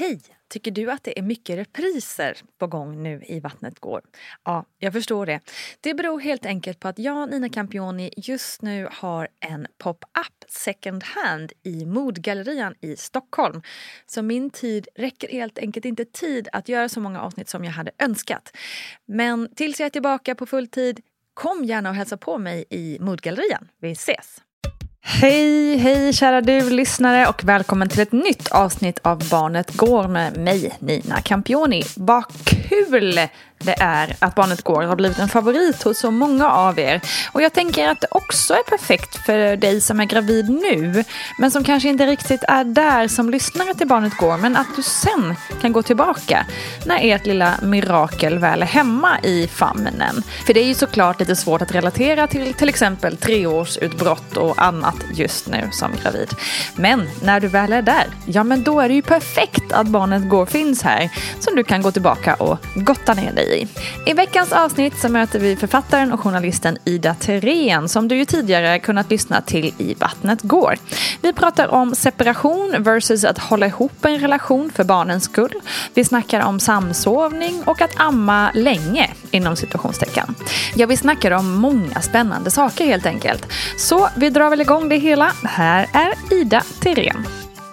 Hej! Tycker du att det är mycket repriser på gång nu i Vattnet går? Ja, jag förstår det. Det beror helt enkelt på att jag, Nina Campioni, just nu har en pop-up second hand i Modgallerian i Stockholm. Så min tid räcker helt enkelt inte tid att göra så många avsnitt som jag hade önskat. Men tills jag är tillbaka på full tid, kom gärna och hälsa på mig i Modgallerian. Vi ses! Hej kära du lyssnare och välkommen till ett nytt avsnitt av Barnet går med mig, Nina Campioni. Vad kul det är att Barnet går har blivit en favorit hos så många av er. Och jag tänker att det också är perfekt för dig som är gravid nu, men som kanske inte riktigt är där som lyssnare till Barnet går, men att du sen kan gå tillbaka när ert lilla mirakel väl är hemma i famnen. För det är ju såklart lite svårt att relatera till exempel 3-årsutbrott och annat just nu som gravid. Men när du väl är där, ja men då är det ju perfekt att Barnet går finns här som du kan gå tillbaka och gotta ner dig i. I veckans avsnitt så möter vi författaren och journalisten Ida Therén som du ju tidigare kunnat lyssna till i Vattnet går. Vi pratar om separation versus att hålla ihop en relation för barnens skull. Vi snackar om samsovning och att amma länge inom situationstecken. Ja, vi snackar om många spännande saker helt enkelt. Så vi drar väl igång det hela. Här är Ida Therén.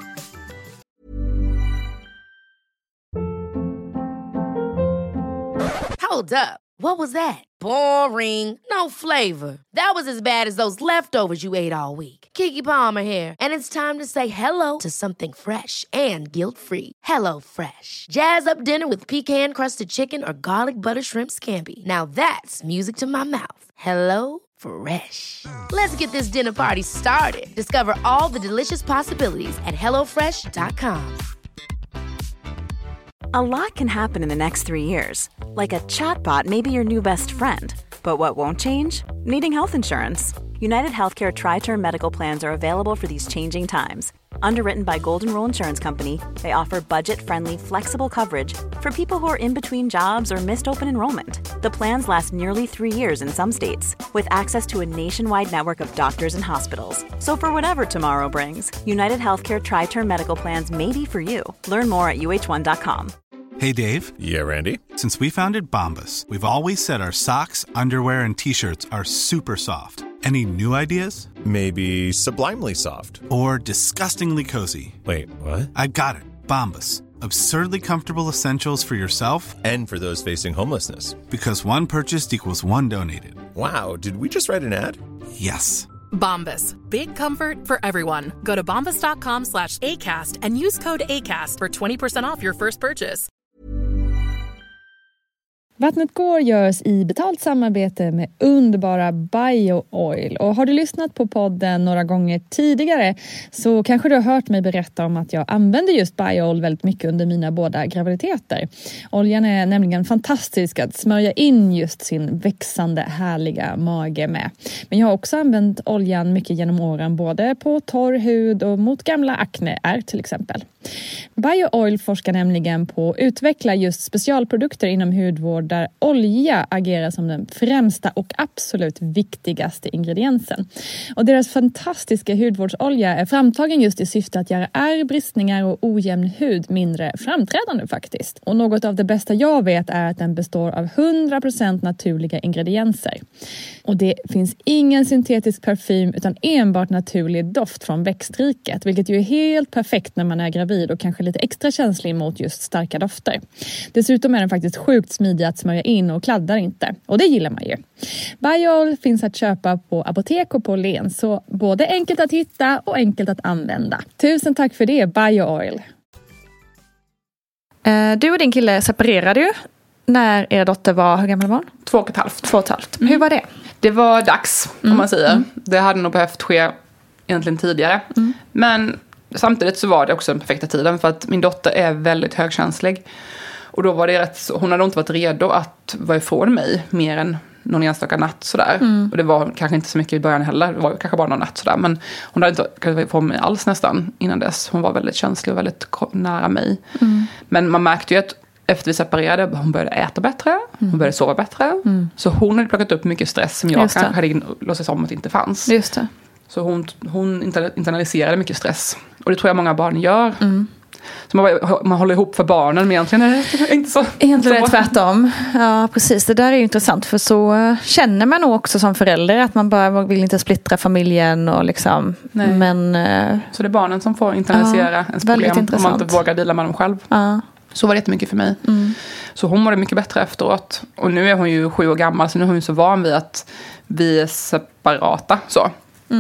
Hold up. What was that? Boring. No flavor. That was as bad as those leftovers you ate all week. Keke Palmer here, and it's time to say hello to something fresh and guilt-free. Hello Fresh. Jazz up dinner with pecan-crusted chicken or garlic butter shrimp scampi. Now that's music to my mouth. Hello Fresh. Let's get this dinner party started. Discover all the delicious possibilities at hellofresh.com. A lot can happen in the next 3 years. Like a chatbot may be your new best friend. But what won't change? Needing health insurance. United Healthcare Tri-Term Medical Plans are available for these changing times. Underwritten by Golden Rule Insurance Company, they offer budget-friendly, flexible coverage for people who are in between jobs or missed open enrollment. The plans last nearly 3 years in some states, with access to a nationwide network of doctors and hospitals. So for whatever tomorrow brings, United Healthcare Tri-Term Medical Plans may be for you. Learn more at uh1.com. Hey, Dave. Yeah, Randy. Since we founded Bombas, we've always said our socks, underwear, and T-shirts are super soft. Any new ideas? Maybe sublimely soft. Or disgustingly cozy. Wait, what? I got it. Bombas. Absurdly comfortable essentials for yourself And for those facing homelessness. Because one purchased equals one donated. Wow, did we just write an ad? Yes. Bombas. Big comfort for everyone. Go to bombas.com/ACAST and use code ACAST for 20% off your first purchase. Vattnet går görs i betalt samarbete med underbara BioOil. Och har du lyssnat på podden några gånger tidigare så kanske du har hört mig berätta om att jag använder just BioOil väldigt mycket under mina båda graviditeter. Oljan är nämligen fantastisk att smörja in just sin växande härliga mage med. Men jag har också använt oljan mycket genom åren både på torr hud och mot gamla akneär till exempel. BioOil forskar nämligen på att utveckla just specialprodukter inom hudvård där olja agerar som den främsta och absolut viktigaste ingrediensen. Och deras fantastiska hudvårdsolja är framtagen just i syfte att göra ärr, bristningar och ojämn hud mindre framträdande faktiskt. Och något av det bästa jag vet är att den består av 100% naturliga ingredienser. Och det finns ingen syntetisk parfym utan enbart naturlig doft från växtriket, vilket ju är helt perfekt när man är gravid och kanske lite extra känslig mot just starka dofter. Dessutom är den faktiskt sjukt smidig att smörja in och kladdar inte. Och det gillar man ju. BioOil finns att köpa på apotek och på Len, så både enkelt att hitta och enkelt att använda. Tusen tack för det, BioOil. Du och din kille separerade ju när er dotter var, hur gammal var hon? 2,5. 2,5. Hur var det? Det var dags, om man säger. Det hade nog behövt ske egentligen tidigare. Men samtidigt så var det också den perfekta tiden för att min dotter är väldigt högkänslig. Och då var det hon hade inte varit redo att vara ifrån mig mer än någon enstaka natt sådär. Och det var kanske inte så mycket i början heller. Det var kanske bara någon natt sådär. Men hon hade inte kunnat vara ifrån mig alls nästan innan dess. Hon var väldigt känslig och väldigt nära mig. Men man märkte ju att efter vi separerade, hon började äta bättre. Hon började sova bättre. Så hon hade plockat upp mycket stress som jag kanske hade låtsats om att det inte fanns. Just det. Så hon internaliserade mycket stress. Och det tror jag många barn gör. Så man håller ihop för barnen, men egentligen är det inte så. Egentligen är det tvärtom. Ja, precis. Det där är ju intressant, för så känner man nog också som förälder, att man bara vill inte splittra familjen och liksom. Men så det är barnen som får internalisera ens problem om man inte vågar dela med dem själv. Ja. Så var det jättemycket för mig. Så hon mådde mycket bättre efteråt. Och nu är hon ju 7 år gammal, så nu är hon ju så van vid att vi är separata. Så.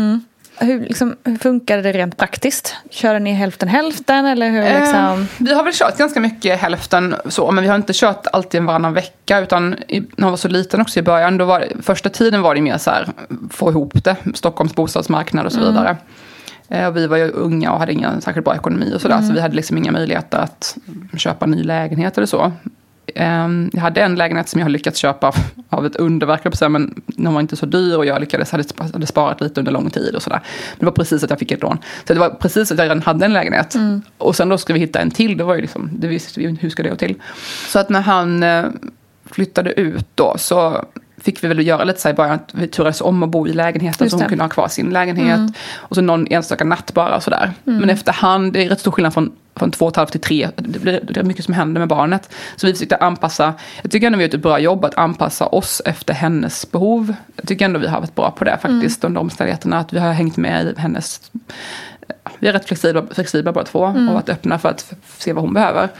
Hur funkade det rent praktiskt? Körde ni hälften eller hur liksom? Vi har väl kört ganska mycket hälften så, men vi har inte kört alltid varannan vecka, utan när jag var så liten också i början, första tiden var det mer så här, få ihop det, Stockholms bostadsmarknad och så vidare. Och vi var ju unga och hade ingen särskilt bra ekonomi och sådär, så vi hade liksom inga möjligheter att köpa en ny lägenhet eller så. Jag hade en lägenhet som jag har lyckats köpa av ett underverk, men den var inte så dyr och jag hade sparat lite under lång tid och sådär. Men det var precis att jag fick ett lån. Så det var precis att jag redan hade en lägenhet. Och sen då skulle vi hitta en till, det var ju liksom, det visste vi ju hur ska det gå till. Så att när han flyttade ut då, så fick vi väl göra lite så här i början att vi turades om att bo i lägenheten så hon kunde ha kvar sin lägenhet. Och så någon enstaka natt bara och sådär. Men efterhand, det är rätt stor skillnad från 2,5 till 3. Det är mycket som händer med barnet. Så vi försökte anpassa, jag tycker ändå vi har gjort ett bra jobb att anpassa oss efter hennes behov. Jag tycker ändå vi har varit bra på det faktiskt under omständigheterna, att vi har hängt med i hennes, vi är rätt flexibla båda två och varit öppna för att se vad hon behöver.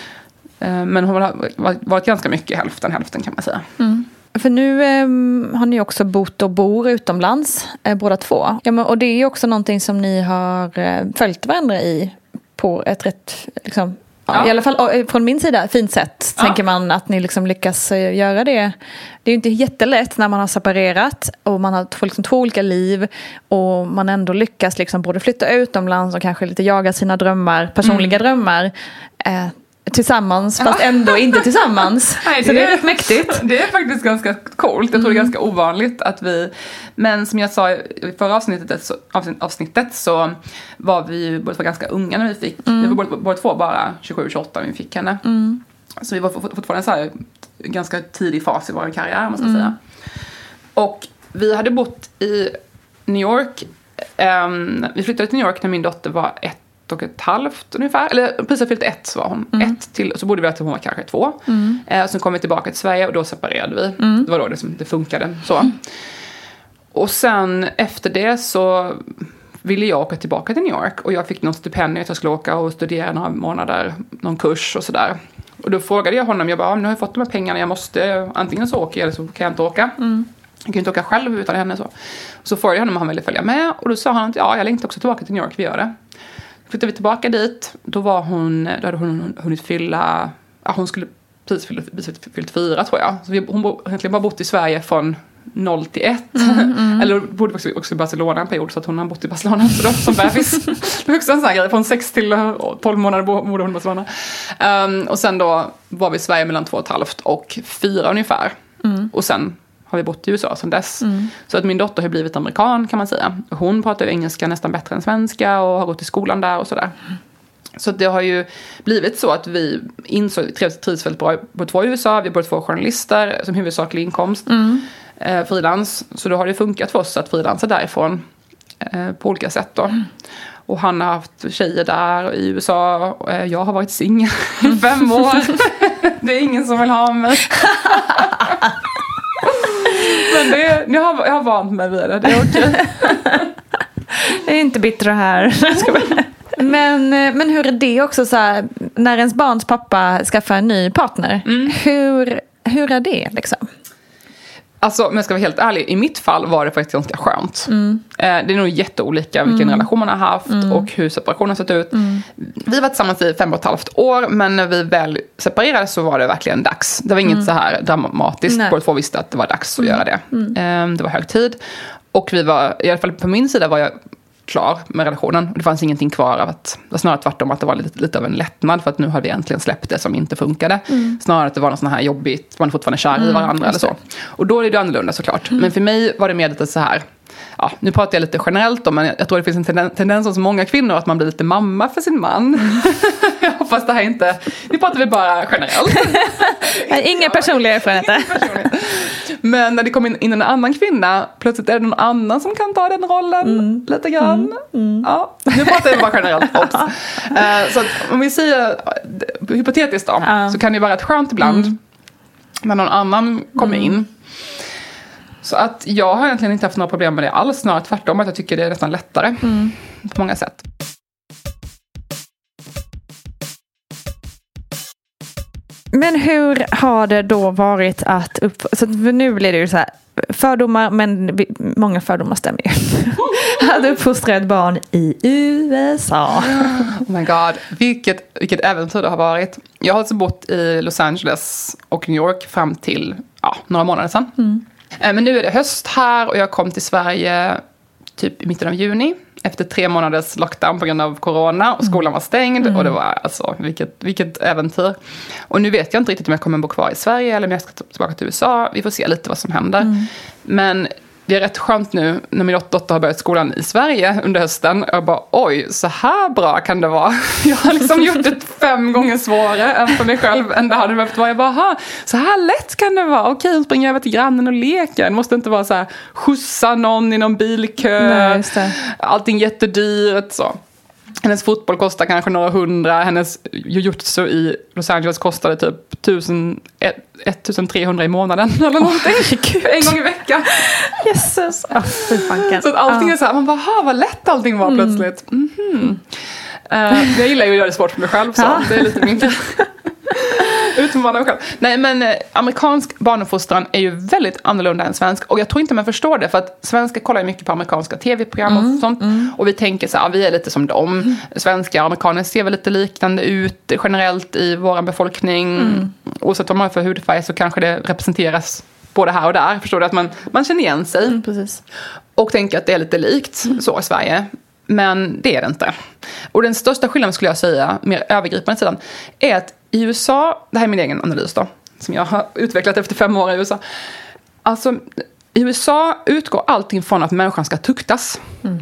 Men hon har varit ganska mycket hälften kan man säga. För nu har ni också bott och bor utomlands, båda två. Ja, men, och det är ju också någonting som ni har följt varandra i på ett rätt, liksom, i alla fall från min sida, fint sätt. Tänker man att ni liksom lyckas göra det. Det är ju inte jättelätt när man har separerat och man har liksom 2 olika liv och man ändå lyckas liksom både flytta utomlands och kanske lite jaga sina drömmar, personliga drömmar, tillsammans, fast ändå inte tillsammans. Nej, så det är rätt mäktigt. Det är faktiskt ganska coolt. Jag tror det är ganska ovanligt att vi, men som jag sa i förra avsnittet så var vi ju båda ganska unga när vi fick, vi var båda två bara 27-28 när vi fick henne. Så vi var fortfarande så här ganska tidig fas i vår karriär, måste jag säga. Och vi hade bott i New York, vi flyttade till New York när min dotter var 1,5 ungefär, eller precis fyllt 1 var hon. 1 till, och så bodde vi att hon var kanske 2. Och sen kom vi tillbaka till Sverige och då separerade vi. Det var då det funkade så. Och sen efter det så ville jag åka tillbaka till New York och jag fick någon stipendium att jag skulle åka och studera några månader, någon kurs och sådär. Och då frågade jag honom, jag bara, nu har jag fått de här pengarna, jag måste, antingen så åker jag eller så kan jag inte åka. Jag kan inte åka själv utan henne så frågade jag honom om han ville följa med och då sa han att jag längtar också tillbaka till New York, vi gör det. Flyttade vi tillbaka dit, då hade hon hunnit fylla, hon skulle precis fyllt 4 tror jag. Så hon egentligen bara bott i Sverige från 0 till 1. Eller bodde också i Barcelona en period, så att hon har bott i Barcelona så då, som bebis. Det var också en sån här grej, från 6 till 12 månader bodde hon i Barcelona. Och sen då var vi i Sverige mellan 2,5 och 4 ungefär. Och sen har vi bott i USA sedan dess. Så att min dotter har blivit amerikan kan man säga. Hon pratar engelska nästan bättre än svenska och har gått i skolan där och sådär. Så det har ju blivit så att vi trivs väldigt bra på 2 i USA. Vi har både 2 journalister som huvudsaklig inkomst. Frilans. Så då har det funkat för oss att frilansa därifrån på olika sätt då. Och han har haft tjejer där i USA. Jag har varit singel i 5 år. Det är ingen som vill ha mig. Men jag har vant mig vid det. Det är okej. Det är inte bittra här. Men hur är det också så här, när ens barns pappa skaffar en ny partner? Hur är det liksom? Alltså, om jag ska vara helt ärlig, i mitt fall var det faktiskt ganska skönt. Det är nog jätteolika vilken relation man har haft och hur separationen har sett ut. Vi var tillsammans i 5,5 år, men när vi väl separerade så var det verkligen dags. Det var inget så här dramatiskt. Båda två visste att det var dags att göra det. Det var hög tid. Och vi var, i alla fall på min sida var jag klar med relationen. Det fanns ingenting kvar av att, det var snarare tvärtom att det var lite av en lättnad för att nu har vi äntligen släppt det som inte funkade. Snarare att det var något sån här jobbigt, man är fortfarande kär i varandra eller så. Och då är det annorlunda såklart. Men för mig var det mer lite så här, nu pratar jag lite generellt om, men jag tror det finns en tendens hos många kvinnor att man blir lite mamma för sin man. Jag hoppas det här inte, nu pratar vi bara generellt. Inga personliga erfarenheter. Men när det kommer in en annan kvinna, plötsligt är det någon annan som kan ta den rollen lite grann. Ja, nu pratar jag bara generellt. Så att om vi säger hypotetiskt då, så kan det vara rätt skönt ibland när någon annan kommer in. Så att jag har egentligen inte haft några problem med det alls, snarare tvärtom att jag tycker det är nästan lättare på många sätt. Men hur har det då varit att så nu blir det ju så här fördomar, men många fördomar stämmer ju. Att uppfostra ett barn i USA. Oh my god, vilket äventyr det har varit. Jag har alltså bott i Los Angeles och New York fram till några månader sedan. Men nu är det höst här och jag kom till Sverige typ i mitten av juni. Efter 3 månaders lockdown på grund av corona och skolan var stängd. Och det var alltså, vilket äventyr. Och nu vet jag inte riktigt om jag kommer bo kvar i Sverige eller om jag ska tillbaka till USA. Vi får se lite vad som händer. Men det är rätt skönt nu när min dotter har börjat skolan i Sverige under hösten. Jag bara, oj, så här bra kan det vara. Jag har liksom gjort det 5 gånger svårare än för mig själv än det hade behövt vara. Jag bara, så här lätt kan det vara. Okej, hon springer över till grannen och leker. Det måste inte vara så här, skjutsa någon i någon bilkö. Nej, just det. Allting jättedyrt så. Hennes fotboll kostar kanske några 100. Hennes jujutsu i Los Angeles kostade typ 1300 i månaden eller någonting. En gång i veckan. Jesus. Så att allting är så här, man bara, vad lätt allting var plötsligt. Jag gillar ju att göra det svårt för mig själv, så det är lite mindre. Utmana mig själv. Nej, men amerikansk barnuppfostran är ju väldigt annorlunda än svensk. Och jag tror inte man förstår det, för att svenskar kollar ju mycket på amerikanska tv-program och sånt. Och vi tänker så här, vi är lite som dem. Svenska och amerikaner ser väl lite liknande ut generellt i vår befolkning. Oavsett vad man har för hudfärg så kanske det representeras både här och där. Förstår du? Att man känner igen sig. Precis. Och tänker att det är lite likt så i Sverige. Men det är det inte. Och den största skillnaden skulle jag säga, mer övergripande sidan, är att i USA, det här är min egen analys då, som jag har utvecklat efter 5 år i USA. Alltså, i USA utgår allting från att människan ska tuktas.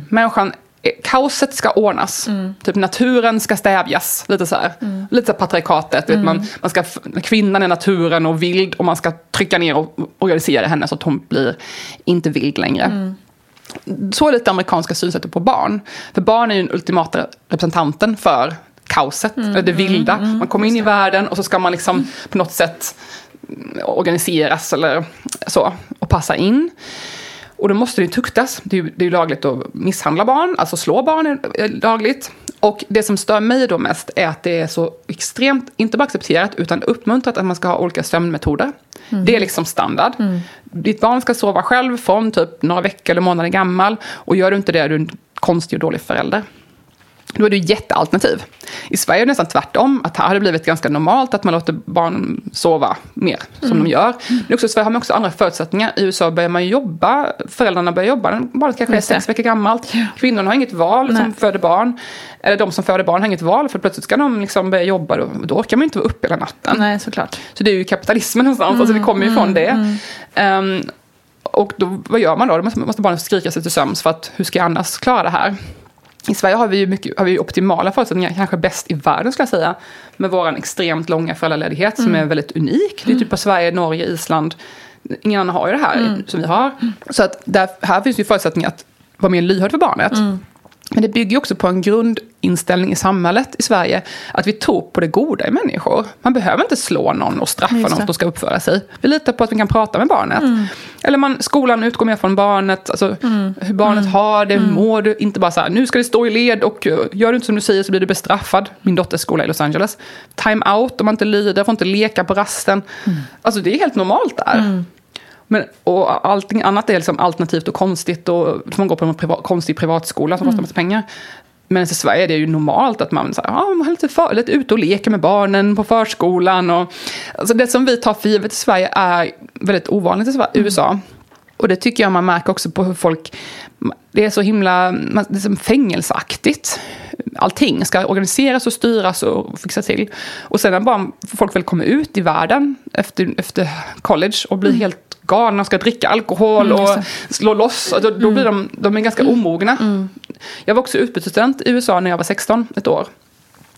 Kaoset ska ordnas. Typ naturen ska stävjas. Lite så här. Lite så här patriarkatet. Man ska, kvinnan är naturen och vild, och man ska trycka ner och organisera henne så att hon blir inte vild längre. Så är lite amerikanska synsättet på barn. För barn är ju den ultimata representanten för kaoset, eller det vilda. Man kommer in i världen och så ska man liksom på något sätt organiseras eller så, och passa in. Och då måste det ju tuktas. Det är ju lagligt att misshandla barn, alltså slå barn är lagligt. Och det som stör mig då mest är att det är så extremt, inte bara accepterat utan uppmuntrat att man ska ha olika sömnmetoder. Det är liksom standard. Ditt barn ska sova själv från typ några veckor eller månader gammal, och gör du inte det är du en konstig och dålig förälder. Då är det ju jättealternativ. I Sverige är det nästan tvärtom. Att här har det blivit ganska normalt att man låter barn sova mer som de gör. Men också i Sverige har man också andra förutsättningar. I USA börjar man jobba. Föräldrarna börjar jobba. Barnet kanske är 6 veckor gammalt. Kvinnorna har inget val som föder barn. Eller de som föder barn har inget val. För plötsligt ska de liksom börja jobba. Då orkar man inte vara uppe hela natten. Nej, såklart. Så det är ju kapitalismen någonstans. Alltså det kommer ju från det. Och då, vad gör man då? Då måste barnen skrika sig till sömns. För att hur ska jag annars klara det här? I Sverige har vi ju optimala förutsättningar, kanske bäst i världen skulle jag säga, med våran extremt långa föräldraledighet som är väldigt unik. Det är typ på Sverige, Norge, Island. Ingen annan har ju det här som vi har. Så att här finns ju förutsättningar att vara mer lyhörd för barnet. Men det bygger ju också på en grundinställning i samhället i Sverige, att vi tror på det goda i människor. Man behöver inte slå någon och straffa någon som ska uppföra sig. Vi litar på att vi kan prata med barnet. Eller skolan utgår mer från barnet, alltså hur barnet har det, mår du. Inte bara så här, nu ska det stå i led och gör du inte som du säger så blir du bestraffad. Min dotters skola i Los Angeles. Time out om man inte lyder, får inte leka på rasten. Alltså det är helt normalt där. Och allting annat är liksom alternativt och konstigt, och man går på en konstig privatskola som kostar massa pengar. Men i Sverige är det ju normalt att man är lite ute och leker med barnen på förskolan. Och, alltså det som vi tar för givet i Sverige är väldigt ovanligt i USA. Och det tycker jag man märker också på hur folk, det är så himla, det är som fängelseaktigt. Allting ska organiseras och styras och fixa till. Och sen när bara folk väl kommer ut i världen efter college och blir helt galna och ska dricka alkohol och slå loss, då blir de är ganska omogna. Jag var också utbytesstudent i USA när jag var 16, ett år.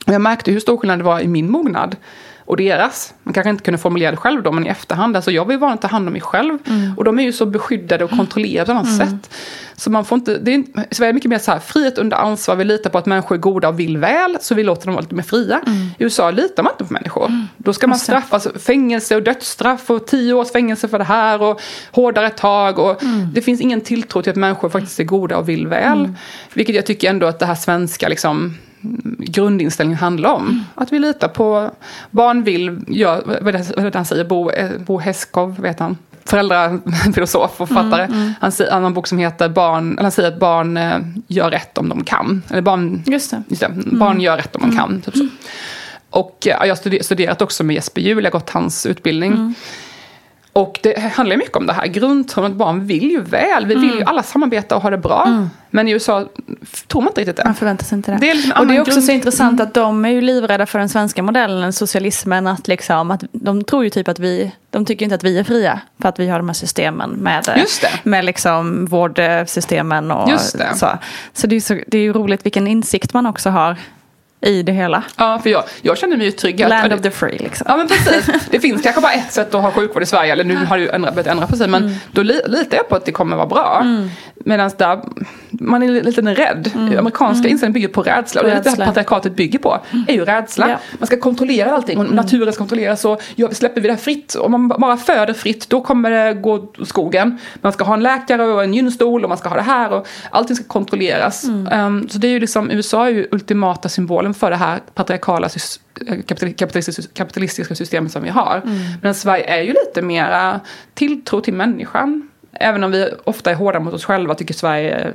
Och jag märkte hur stor skillnad det var i min mognad och deras. Man kanske inte kunde formulera det själv då, men i efterhand. Alltså jag vill vara ta hand om mig själv. Och de är ju så beskyddade och kontrollerade på något sätt. Så man får inte, Sverige är mycket mer så här, frihet under ansvar. Vi litar på att människor är goda och vill väl. Så vi låter dem vara lite mer fria. I USA litar man inte på människor. Då ska man straffas, fängelse och dödsstraff och 10 års fängelse för det här. Och hårdare tag. Och det finns ingen tilltro till att människor faktiskt är goda och vill väl. Vilket jag tycker ändå att det här svenska liksom grundinställningen handlar om. Att vi litar på barn vill, vad han säger, Bo Heskov, vet han. Föräldrafilosof och författare. Han säger en bok som heter han säger att barn gör rätt om de kan. Eller barn gör rätt om de kan. Typ så. Och jag har studerat också med Jesper Juhl, jag har gått hans utbildning. Och det handlar mycket om det här. Grundtron att barn vill ju väl. Vi vill ju alla samarbeta och ha det bra. Men i USA tror man inte riktigt det. Man förväntar sig inte det. Det är och det är också så intressant att de är ju livrädda för den svenska modellen, socialismen. Att de tror ju typ att de tycker inte att vi är fria. För att vi har de här systemen med liksom vårdsystemen och så. Så det är ju roligt vilken insikt man också har i det hela. Ja, för jag känner mig ju trygg. Land of the free, liksom. Ja, men precis. Det finns kanske bara ett sätt att ha sjukvård i Sverige. Eller nu har det ju börjat ändra på sig. Men då litar jag på att det kommer vara bra. Medan där man är lite rädd. Amerikanska inställningen bygger på rädsla. Och det är det patriarkatet bygger på. Är ju rädsla. Ja. Man ska kontrollera allting. Och naturen ska kontrolleras. Och släpper vi det här fritt. Om man bara föder fritt, då kommer det gå skogen. Man ska ha en läkare och en gynstol. Och man ska ha det här. Och allting ska kontrolleras. Så det är ju liksom, USA är ju ultimata symbolen för det här patriarkala kapitalistiska systemet som vi har. Men Sverige är ju lite mer tilltro till människan. Även om vi ofta är hårda mot oss själva, tycker Sverige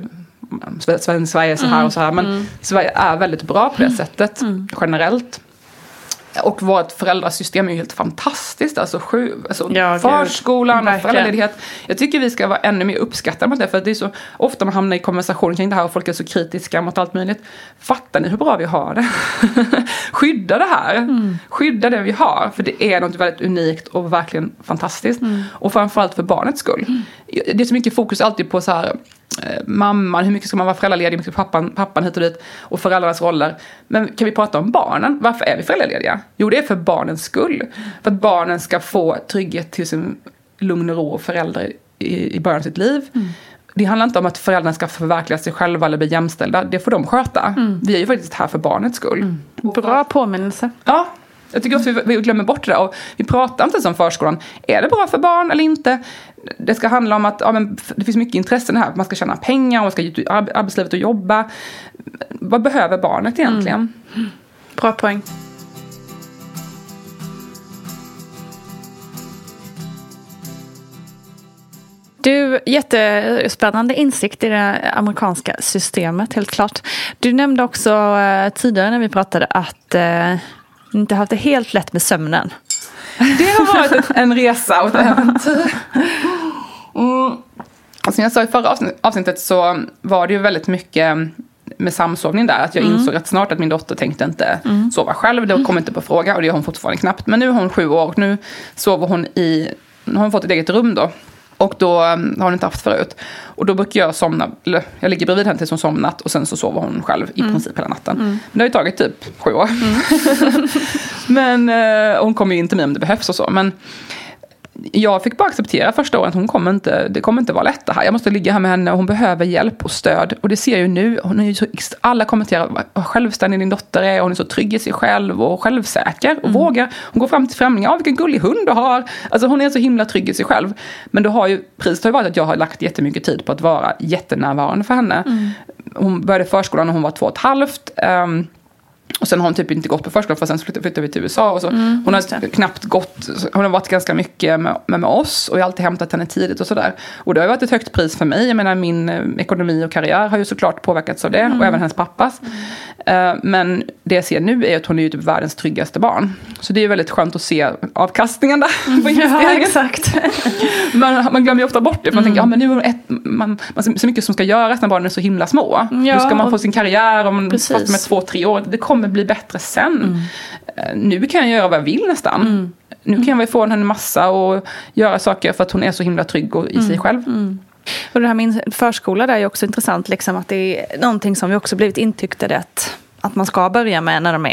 är så här och så här. Men Sverige är väldigt bra på det sättet generellt. Och vårt föräldrasystem är ju helt fantastiskt. Alltså förskolan och föräldraledighet. Jag tycker vi ska vara ännu mer uppskattade mot det. För det är så ofta man hamnar i konversationer kring det här och folk är så kritiska mot allt möjligt. Fattar ni hur bra vi har det? Skydda det här. Skydda det vi har. För det är något väldigt unikt och verkligen fantastiskt. Och framförallt för barnets skull. Det är så mycket fokus alltid på så här... mamman, hur mycket ska man vara föräldraledig, hur mycket pappan hit och dit och föräldrarnas roller. Men kan vi prata om barnen? Varför är vi föräldralediga? Jo, det är för barnens skull. För att barnen ska få trygghet till sin lugn och ro och föräldrar i början av sitt liv. Det handlar inte om att föräldrarna ska förverkliga sig själva eller bli jämställda. Det får de sköta. Vi är ju faktiskt här för barnets skull. Bra påminnelse. Ja. Jag tycker också vi glömmer bort det. Och vi pratar inte som förskolan. Är det bra för barn eller inte? Det ska handla om att det finns mycket intressen här. Man ska tjäna pengar, man ska ut i arbetslivet och jobba. Vad behöver barnet egentligen? Bra poäng. Du, jättespännande insikt i det amerikanska systemet, helt klart. Du nämnde också tidigare när vi pratade att ni inte haft det helt lätt med sömnen. Det har varit en resa och ett äventyr. Som jag sa i förra avsnittet så var det ju väldigt mycket med samsovning där. Att jag insåg rätt snart att min dotter tänkte inte sova själv. Det kom inte på fråga och det har hon fortfarande knappt. Men nu är hon 7 år och nu sover hon nu har hon fått ett eget rum då. Och då har hon inte haft förut. Och då brukar jag somna, eller jag ligger bredvid henne tills hon somnat. Och sen så sover hon själv i princip hela natten. Men det har ju tagit typ 7 år. Men hon kommer ju inte med om det behövs och så. Men jag fick bara acceptera första året att det kommer inte vara lätt det här. Jag måste ligga här med henne och hon behöver hjälp och stöd. Och det ser jag ju nu. Hon är ju alla kommenterar vad självständig din dotter är. Och hon är så trygg i sig själv och självsäker. Och vågar. Hon går fram till främlingar. Vilken gullig hund du har. Alltså hon är så himla trygg i sig själv. Men priset har ju varit att jag har lagt jättemycket tid på att vara jättenärvarande för henne. Hon började förskolan när hon var 2,5. Och sen har hon typ inte gått på förskolan för sen flyttade vi till USA. Och så. Hon har knappt gått, hon har varit ganska mycket med oss. Och jag har alltid hämtat henne tidigt och sådär. Och det har varit ett högt pris för mig. Jag menar min ekonomi och karriär har ju såklart påverkats av det. Och även hennes pappas. Men det jag ser nu är att hon är ju typ världens tryggaste barn. Så det är väldigt skönt att se avkastningen där på investeringen. Ja, exakt. Man glömmer ju ofta bort det. För man tänker, men nu är det så mycket som ska göras när barnen är så himla små. Nu ska man få sin karriär om fast med 2-3 år. Det kommer bli bättre sen. Nu kan jag göra vad jag vill nästan. Nu kan jag väl få henne massa och göra saker för att hon är så himla trygg och i sig själv. Och det här med förskola där är också intressant. Liksom, att det är någonting som vi också blivit intyktade att man ska börja med när de är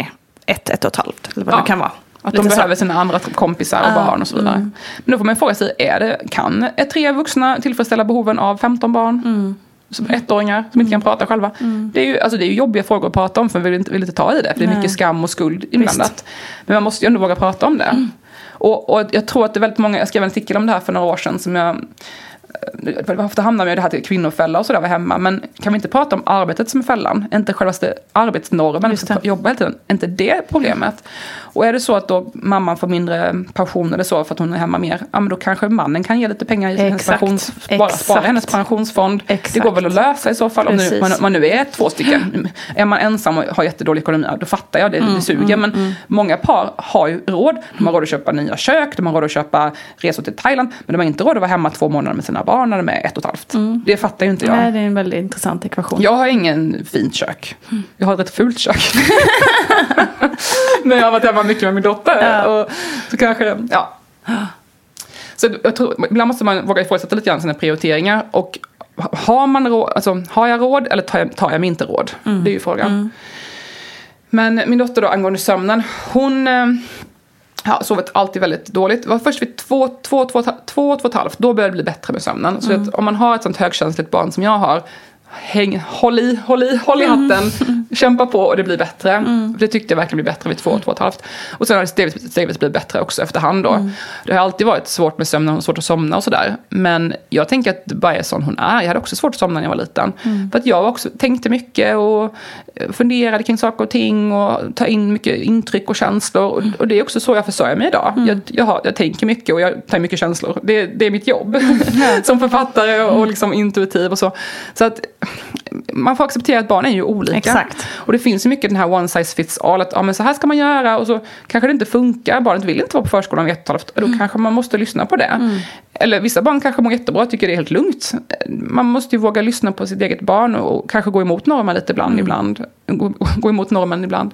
1,5 eller vad det kan vara. Att de behöver sina andra kompisar och barn och så vidare. Men då får man fråga sig, kan 3 vuxna tillfredsställa behoven av 15 barn? Som 1-åringar som inte kan prata själva. Det är ju jobbiga frågor att prata om, för vi vill inte ta i det. För det är mycket skam och skuld inblandat. Men man måste ju ändå våga prata om det. Och jag tror att det är väldigt många, jag skrev en artikel om det här för några år sedan som jag ofta hamnar med det här till kvinnofälla och sådär var hemma. Men kan vi inte prata om arbetet som är fällan? Inte självaste arbetsnormen som jobbar hela tiden. Inte det problemet. Och är det så att då mamman får mindre pension eller så för att hon är hemma mer, ja, men då kanske mannen kan ge lite pengar i hennes spara hennes pensionsfond. Det går väl att lösa i så fall. Om man nu är 2 stycken. Är man ensam och har jättedålig ekonomi, då fattar jag det suger. Men många par har ju råd. De har råd att köpa nya kök, de har råd att köpa resor till Thailand, men de har inte råd att vara hemma 2 månader med sina barn när de är 1,5. Det fattar ju inte jag. Nej, det är en väldigt intressant ekvation. Jag har ingen fint kök. Jag har ett rätt fult kök. Men jag har varit hemma mycket med min dotter. Och så kanske, Så jag tror, ibland måste man våga ifrågasätta lite grann sina prioriteringar. Och har man råd, alltså, har jag råd eller tar jag mig inte råd? Det är ju frågan. Men min dotter då, angående sömnen, hon sovit alltid väldigt dåligt. Det var först vid 2,5. Då började det bli bättre med sömnen. Så att om man har ett sånt högkänsligt barn som jag har, håll i hatten, kämpa på och det blir bättre. Det tyckte jag verkligen blir bättre vid 2,5. Och sen har det stegvis blivit bättre också efterhand då. Det har alltid varit svårt med sömnen och svårt att somna och sådär. Men jag tänker att det bara är sån hon är. Jag hade också svårt att somna när jag var liten. För att jag också tänkte mycket och funderade kring saker och ting och ta in mycket intryck och känslor. Och det är också så jag försörjer mig idag. Jag tänker mycket och jag tar mycket känslor. Det är mitt jobb som författare och liksom intuitiv och så. Så att man får acceptera att barn är ju olika. Exakt. Och det finns ju mycket den här one size fits all. Att men så här ska man göra. Och så kanske det inte funkar. Barnet vill inte vara på förskolan vid 1,5. Då kanske man måste lyssna på det. Eller vissa barn kanske mår jättebra och tycker det är helt lugnt. Man måste ju våga lyssna på sitt eget barn. Och kanske gå emot normen lite ibland. Gå emot normen ibland.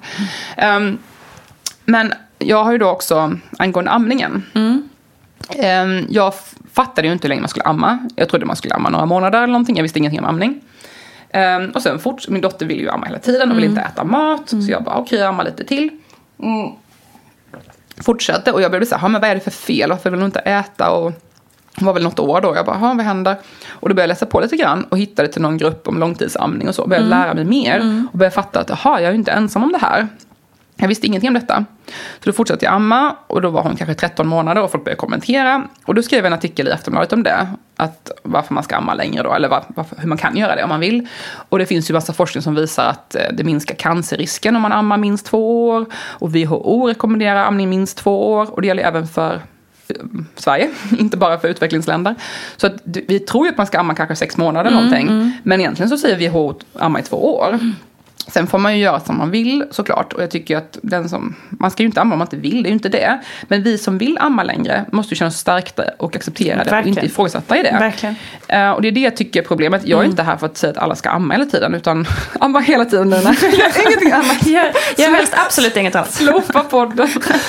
Men jag har ju då också angående amningen. Jag fattade ju inte hur länge man skulle amma. Jag trodde man skulle amma några månader eller någonting. Jag visste ingenting om amning. Och sen min dotter vill ju amma hela tiden och vill inte äta mat. Så jag bara, okej, jag amma lite till. Fortsatte och jag började säga, men vad är det för fel? Varför vill hon inte äta? Och det var väl något år då. Jag bara, vad händer? Och då började jag läsa på lite grann och hittade till någon grupp om långtidsamning och så. Började lära mig mer och började fatta att jag är ju inte ensam om det här. Jag visste ingenting om detta. Så då fortsatte jag amma och då var hon kanske 13 månader och folk började kommentera. Och då skrev jag en artikel i Aftonbladet om det. Att varför man ska amma längre då, eller hur man kan göra det om man vill. Och det finns ju massa forskning som visar att det minskar cancerrisken om man ammar minst 2 år. Och WHO rekommenderar amning minst 2 år. Och det gäller även för Sverige, inte bara för utvecklingsländer. Så att vi tror ju att man ska amma kanske 6 månader eller någonting. Men egentligen så säger WHO amma i 2 år. Sen får man ju göra som man vill såklart. Och jag tycker att man ska ju inte amma om man inte vill, det är ju inte det. Men vi som vill amma längre måste ju känna oss stärkta och acceptera det. Och inte ifrågasätta i det. Verkligen. Och det är det jag tycker är problemet. Jag är inte här för att säga att alla ska amma hela tiden. Utan amma hela tiden. Ingenting annat. Jag helst absolut inget annat. Slopa podden.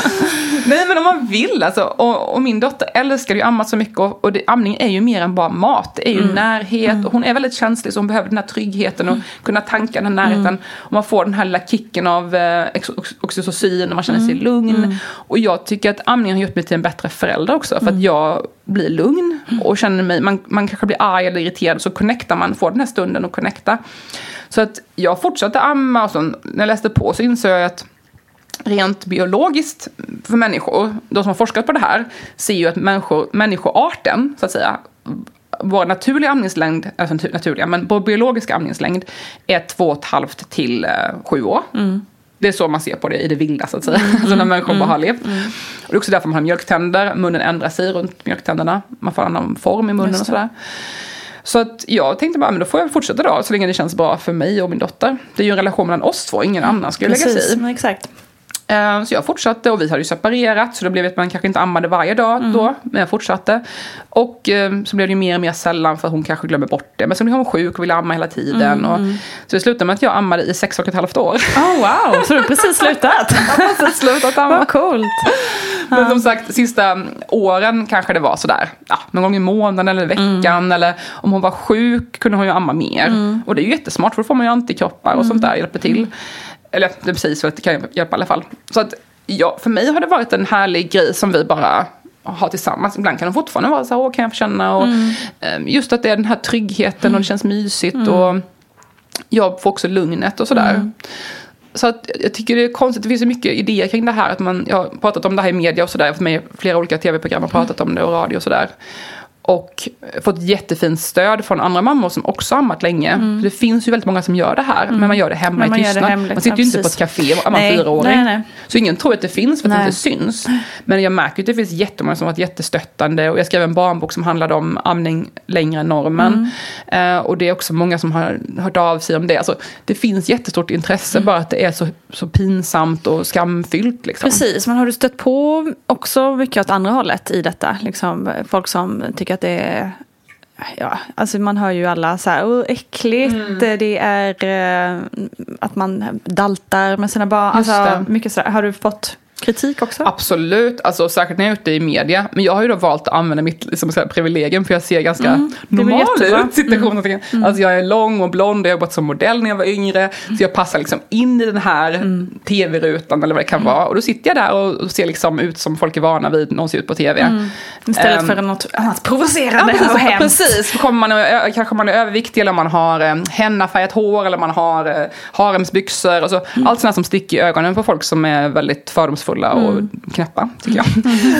Nej, men om man vill alltså. Och min dotter älskar ju amma så mycket. Och amning är ju mer än bara mat. Det är ju närhet. Och hon är väldigt känslig så hon behöver den här tryggheten. Och kunna tanka den här närheten. Och man får den här lilla kicken av oxytocin och man känner sig lugn. Och jag tycker att amningen har gjort mig till en bättre förälder också. För att jag blir lugn och känner mig, man kanske blir arg eller irriterad. Så connectar man, får den här stunden och connecta. Så att jag fortsatte amma och så, när jag läste på så insåg jag att rent biologiskt för människor, de som har forskat på det här, ser ju att människoarten så att säga, vår naturliga amningslängd, alltså naturliga, men vår biologiska amningslängd är 2,5 till 7 år. Det är så man ser på det i det vilda så att säga. Alltså när människor bara har levt. Och det är också därför man har mjölktänder. Munnen ändrar sig runt mjölktänderna. Man får en annan form i munnen och sådär. Så att jag tänkte bara, men då får jag fortsätta då. Så länge det känns bra för mig och min dotter. Det är ju en relation mellan oss två. Ingen annan skulle lägga sig i. Exakt. Så jag fortsatte och vi hade ju separerat. Så det blev att man kanske inte ammade varje dag då. Men jag fortsatte. Och så blev det ju mer och mer sällan för att hon kanske glömmer bort det. Men så blev hon sjuk och ville amma hela tiden. Och, så det slutade med att jag ammade i 6,5 år. Oh wow, så du har precis slutat? Jag har precis slutat amma. Vad coolt. Men som sagt, sista åren kanske det var sådär. Ja, någon gång i månaden eller veckan. Eller om hon var sjuk kunde hon ju amma mer. Och det är ju jättesmart för då får man ju antikroppar och sånt där hjälper till. Eller det är precis för att det kan hjälpa i alla fall. Så att för mig har det varit en härlig grej som vi bara har tillsammans. Ibland kan de fortfarande vara så här, kan jag få känna? Och, just att det är den här tryggheten och det känns mysigt. Och jag får också lugnet och sådär. Så att jag tycker det är konstigt. Det finns så mycket idéer kring det här. Att jag har pratat om det här i media och sådär. För mig flera olika tv-program har pratat om det och radio och sådär. Och fått jättefint stöd från andra mammor som också ammat länge. Det finns ju väldigt många som gör det här. Men man gör det hemma i tystnad. Man sitter ju inte på ett café och ammar 4-åring. Nej. Så ingen tror att det finns för att det inte syns. Men jag märker att det finns jättemånga som har varit jättestöttande. Och jag skrev en barnbok som handlade om amning längre än normen. Och det är också många som har hört av sig om det. Alltså, det finns jättestort intresse. Bara att det är så pinsamt och skamfyllt. Liksom. Precis, men har du stött på också mycket åt andra hållet i detta? Liksom, folk som tycker att det är, alltså man hör ju alla så här, äckligt, det är att man daltar med sina barn, alltså mycket så här. Har du fått kritik också? Absolut, alltså säkert när jag är ute i media. Men jag har ju då valt att använda mitt liksom, så här, privilegium, för jag ser ganska normal ut situationen. Alltså jag är lång och blond och jag har jobbat som modell när jag var yngre. Så jag passar liksom in i den här tv-rutan eller vad det kan vara. Och då sitter jag där och ser liksom ut som folk är vana vid någon ser ut på tv. Istället för något annat provocerande och hemskt. Precis, kanske man är överviktig eller man har hennafärgat hår eller man har haremsbyxor och så. Allt sånt som sticker i ögonen på folk som är väldigt fördomsfulla och knäppa, tycker jag.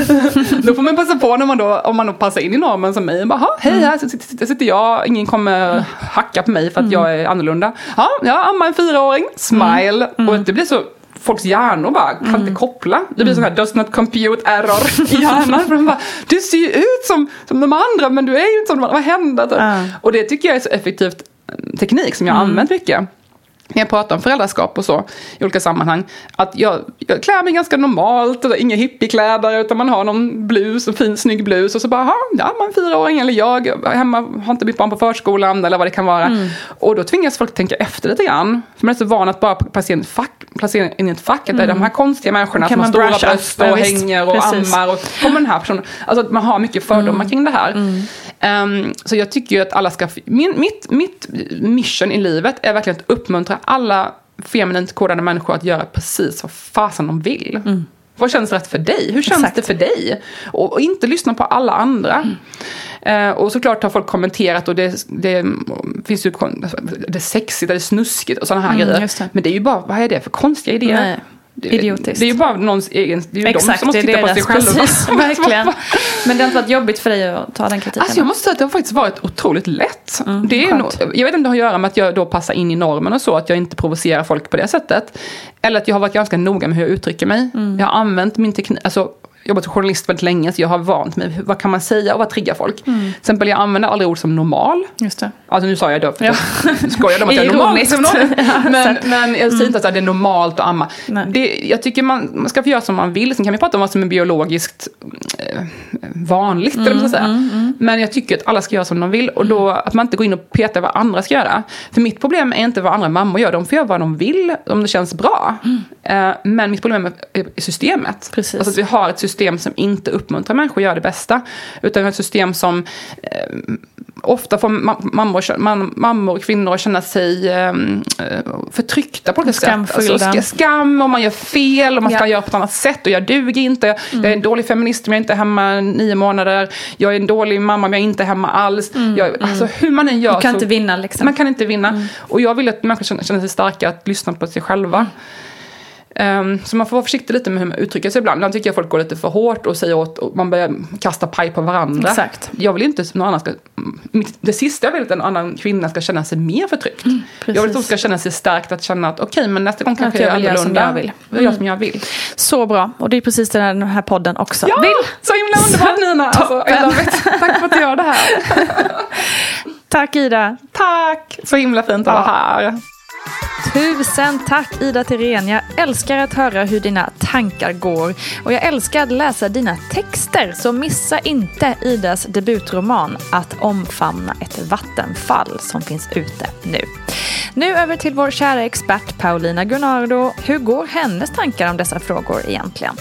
Då får man passa på när om man då passar in i normen som mig. Bara, hej, här sitter jag. Ingen kommer hacka på mig för att jag är annorlunda. Ja, jag ammar en 4-åring. Smile. Och det blir så, folks hjärnor bara kan inte koppla. Det blir sån här does not compute error i hjärnan. För de bara, du ser ju ut som de andra, men du är ju inte som de andra. Vad händer? Och det tycker jag är så effektivt teknik som jag har använt mycket. När jag pratar om föräldraskap och så i olika sammanhang, att jag klär mig ganska normalt, inga hippiekläder, utan man har någon blus, en fin snygg blus och så bara, man 4-åring eller jag hemma har inte mitt barn på förskolan eller vad det kan vara. Och då tvingas folk tänka efter lite grann. För man är så van att bara placera in i ett fack, att det är de här konstiga människorna som har stora bröst och hänger och ammar och kommer den här personen. Alltså att man har mycket fördomar kring det här. Så jag tycker ju att alla ska... Mitt mission i livet är verkligen att uppmuntra alla feminint kodade människor att göra precis vad fasen de vill. Vad känns rätt för dig? Hur känns det för dig? Och inte lyssna på alla andra. Och såklart har folk kommenterat och det finns ju det är sexigt, det är snuskigt och sådana här grejer. Men det är ju bara, vad är det för konstiga idéer? Nej. Idiotiskt. Det är ju bara någons egen... Det är ju de som måste titta på sig själva. Precis, verkligen. Men det har inte varit jobbigt för dig att ta den kritiken? Alltså jag måste säga att det har faktiskt varit otroligt lätt. Det är jag vet inte om det har att göra med att jag då passar in i normen och så. Att jag inte provocerar folk på det sättet. Eller att jag har varit ganska noga med hur jag uttrycker mig. Jag har använt min teknik... Alltså, jobbat som journalist väldigt länge, så jag har vant mig vad kan man säga och vad triggar folk. Till exempel, jag använder aldrig ord som normal. Just det. Alltså nu sa jag då, för jag skojar om att jag är normal. Men jag säger inte att det är normalt att amma. Jag tycker man ska få göra som man vill. Sen kan vi prata om vad som är biologiskt vanligt, eller vad man ska säga. Men jag tycker att alla ska göra som de vill. Och då att man inte går in och petar vad andra ska göra. För mitt problem är inte vad andra mammor gör. De får göra vad de vill, om det känns bra. Men mitt problem är systemet. Precis. Alltså att vi har ett system som inte uppmuntrar människor att göra det bästa. Utan ett system som ofta får mammor och kvinnor att känna sig förtryckta på olika sätt. Alltså, skam om man gör fel, och man ska göra på ett annat sätt, och jag duger inte. Jag är en dålig feminist om jag inte är hemma 9 månader. Jag är en dålig mamma om jag inte är hemma alls. Alltså hur man än gör. Du kan inte vinna liksom. Man kan inte vinna. Och jag vill att människor känner sig starka att lyssna på sig själva. Så man får vara försiktig lite med hur man uttrycker sig ibland. Ibland tycker jag folk går lite för hårt och säger åt, och man börjar kasta paj på varandra. Exakt. Jag vill inte att någon annan ska... Det sista jag vill att en annan kvinna ska känna sig mer förtryckt. Jag vill att hon ska känna sig starkt, att känna att okej, men nästa gång kanske jag är annorlunda. Jag som jag vill. Så bra. Och det är precis det den här podden också vill. Så himla underbart, Nina. Alltså, tack för att du gör det här. Tack, Ida. Tack. Så himla fint att vara här. Tusen tack, Ida Thirén. Jag älskar att höra hur dina tankar går. Och jag älskar att läsa dina texter. Så missa inte Idas debutroman Att omfamna ett vattenfall, som finns ute nu. Nu över till vår kära expert Paulina Gunnardo. Hur går hennes tankar om dessa frågor egentligen?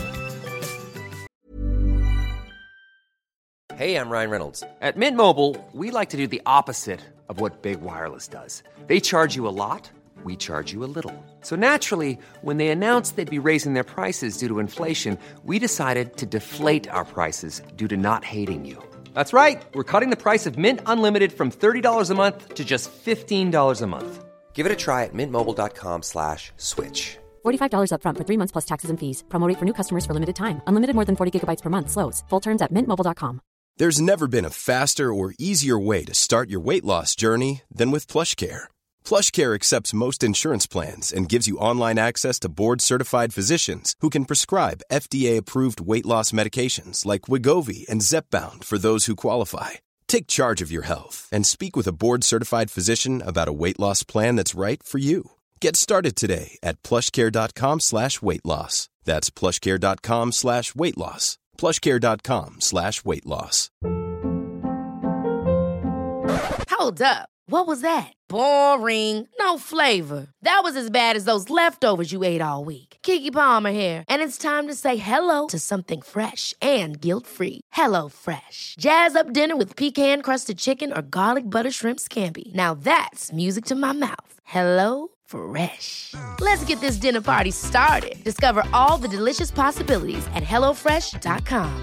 Hey, I'm Ryan Reynolds. At Mint Mobile, we like to do the opposite of what Big Wireless does. They charge you a lot. we charge you a little. So naturally, when they announced they'd be raising their prices due to inflation, we decided to deflate our prices due to not hating you. That's right. We're cutting the price of Mint Unlimited from $30 a month to just $15 a month. Give it a try at mintmobile.com/switch. $45 up front for 3 months plus taxes and fees. Promo rate for new customers for limited time. Unlimited more than 40 gigabytes per month. Slows full terms at mintmobile.com. There's never been a faster or easier way to start your weight loss journey than with PlushCare. PlushCare accepts most insurance plans and gives you online access to board-certified physicians who can prescribe FDA-approved weight loss medications like Wegovy and Zepbound for those who qualify. Take charge of your health and speak with a board-certified physician about a weight loss plan that's right for you. Get started today at plushcare.com/weightloss. That's plushcare.com/weightloss. plushcare.com/weightloss. Hold up. What was that? Boring. No flavor. That was as bad as those leftovers you ate all week. Keke Palmer here, and it's time to say hello to something fresh and guilt-free. Hello Fresh. Jazz up dinner with pecan-crusted chicken or garlic butter shrimp scampi. Now that's music to my mouth. Hello Fresh. Let's get this dinner party started. Discover all the delicious possibilities at hellofresh.com.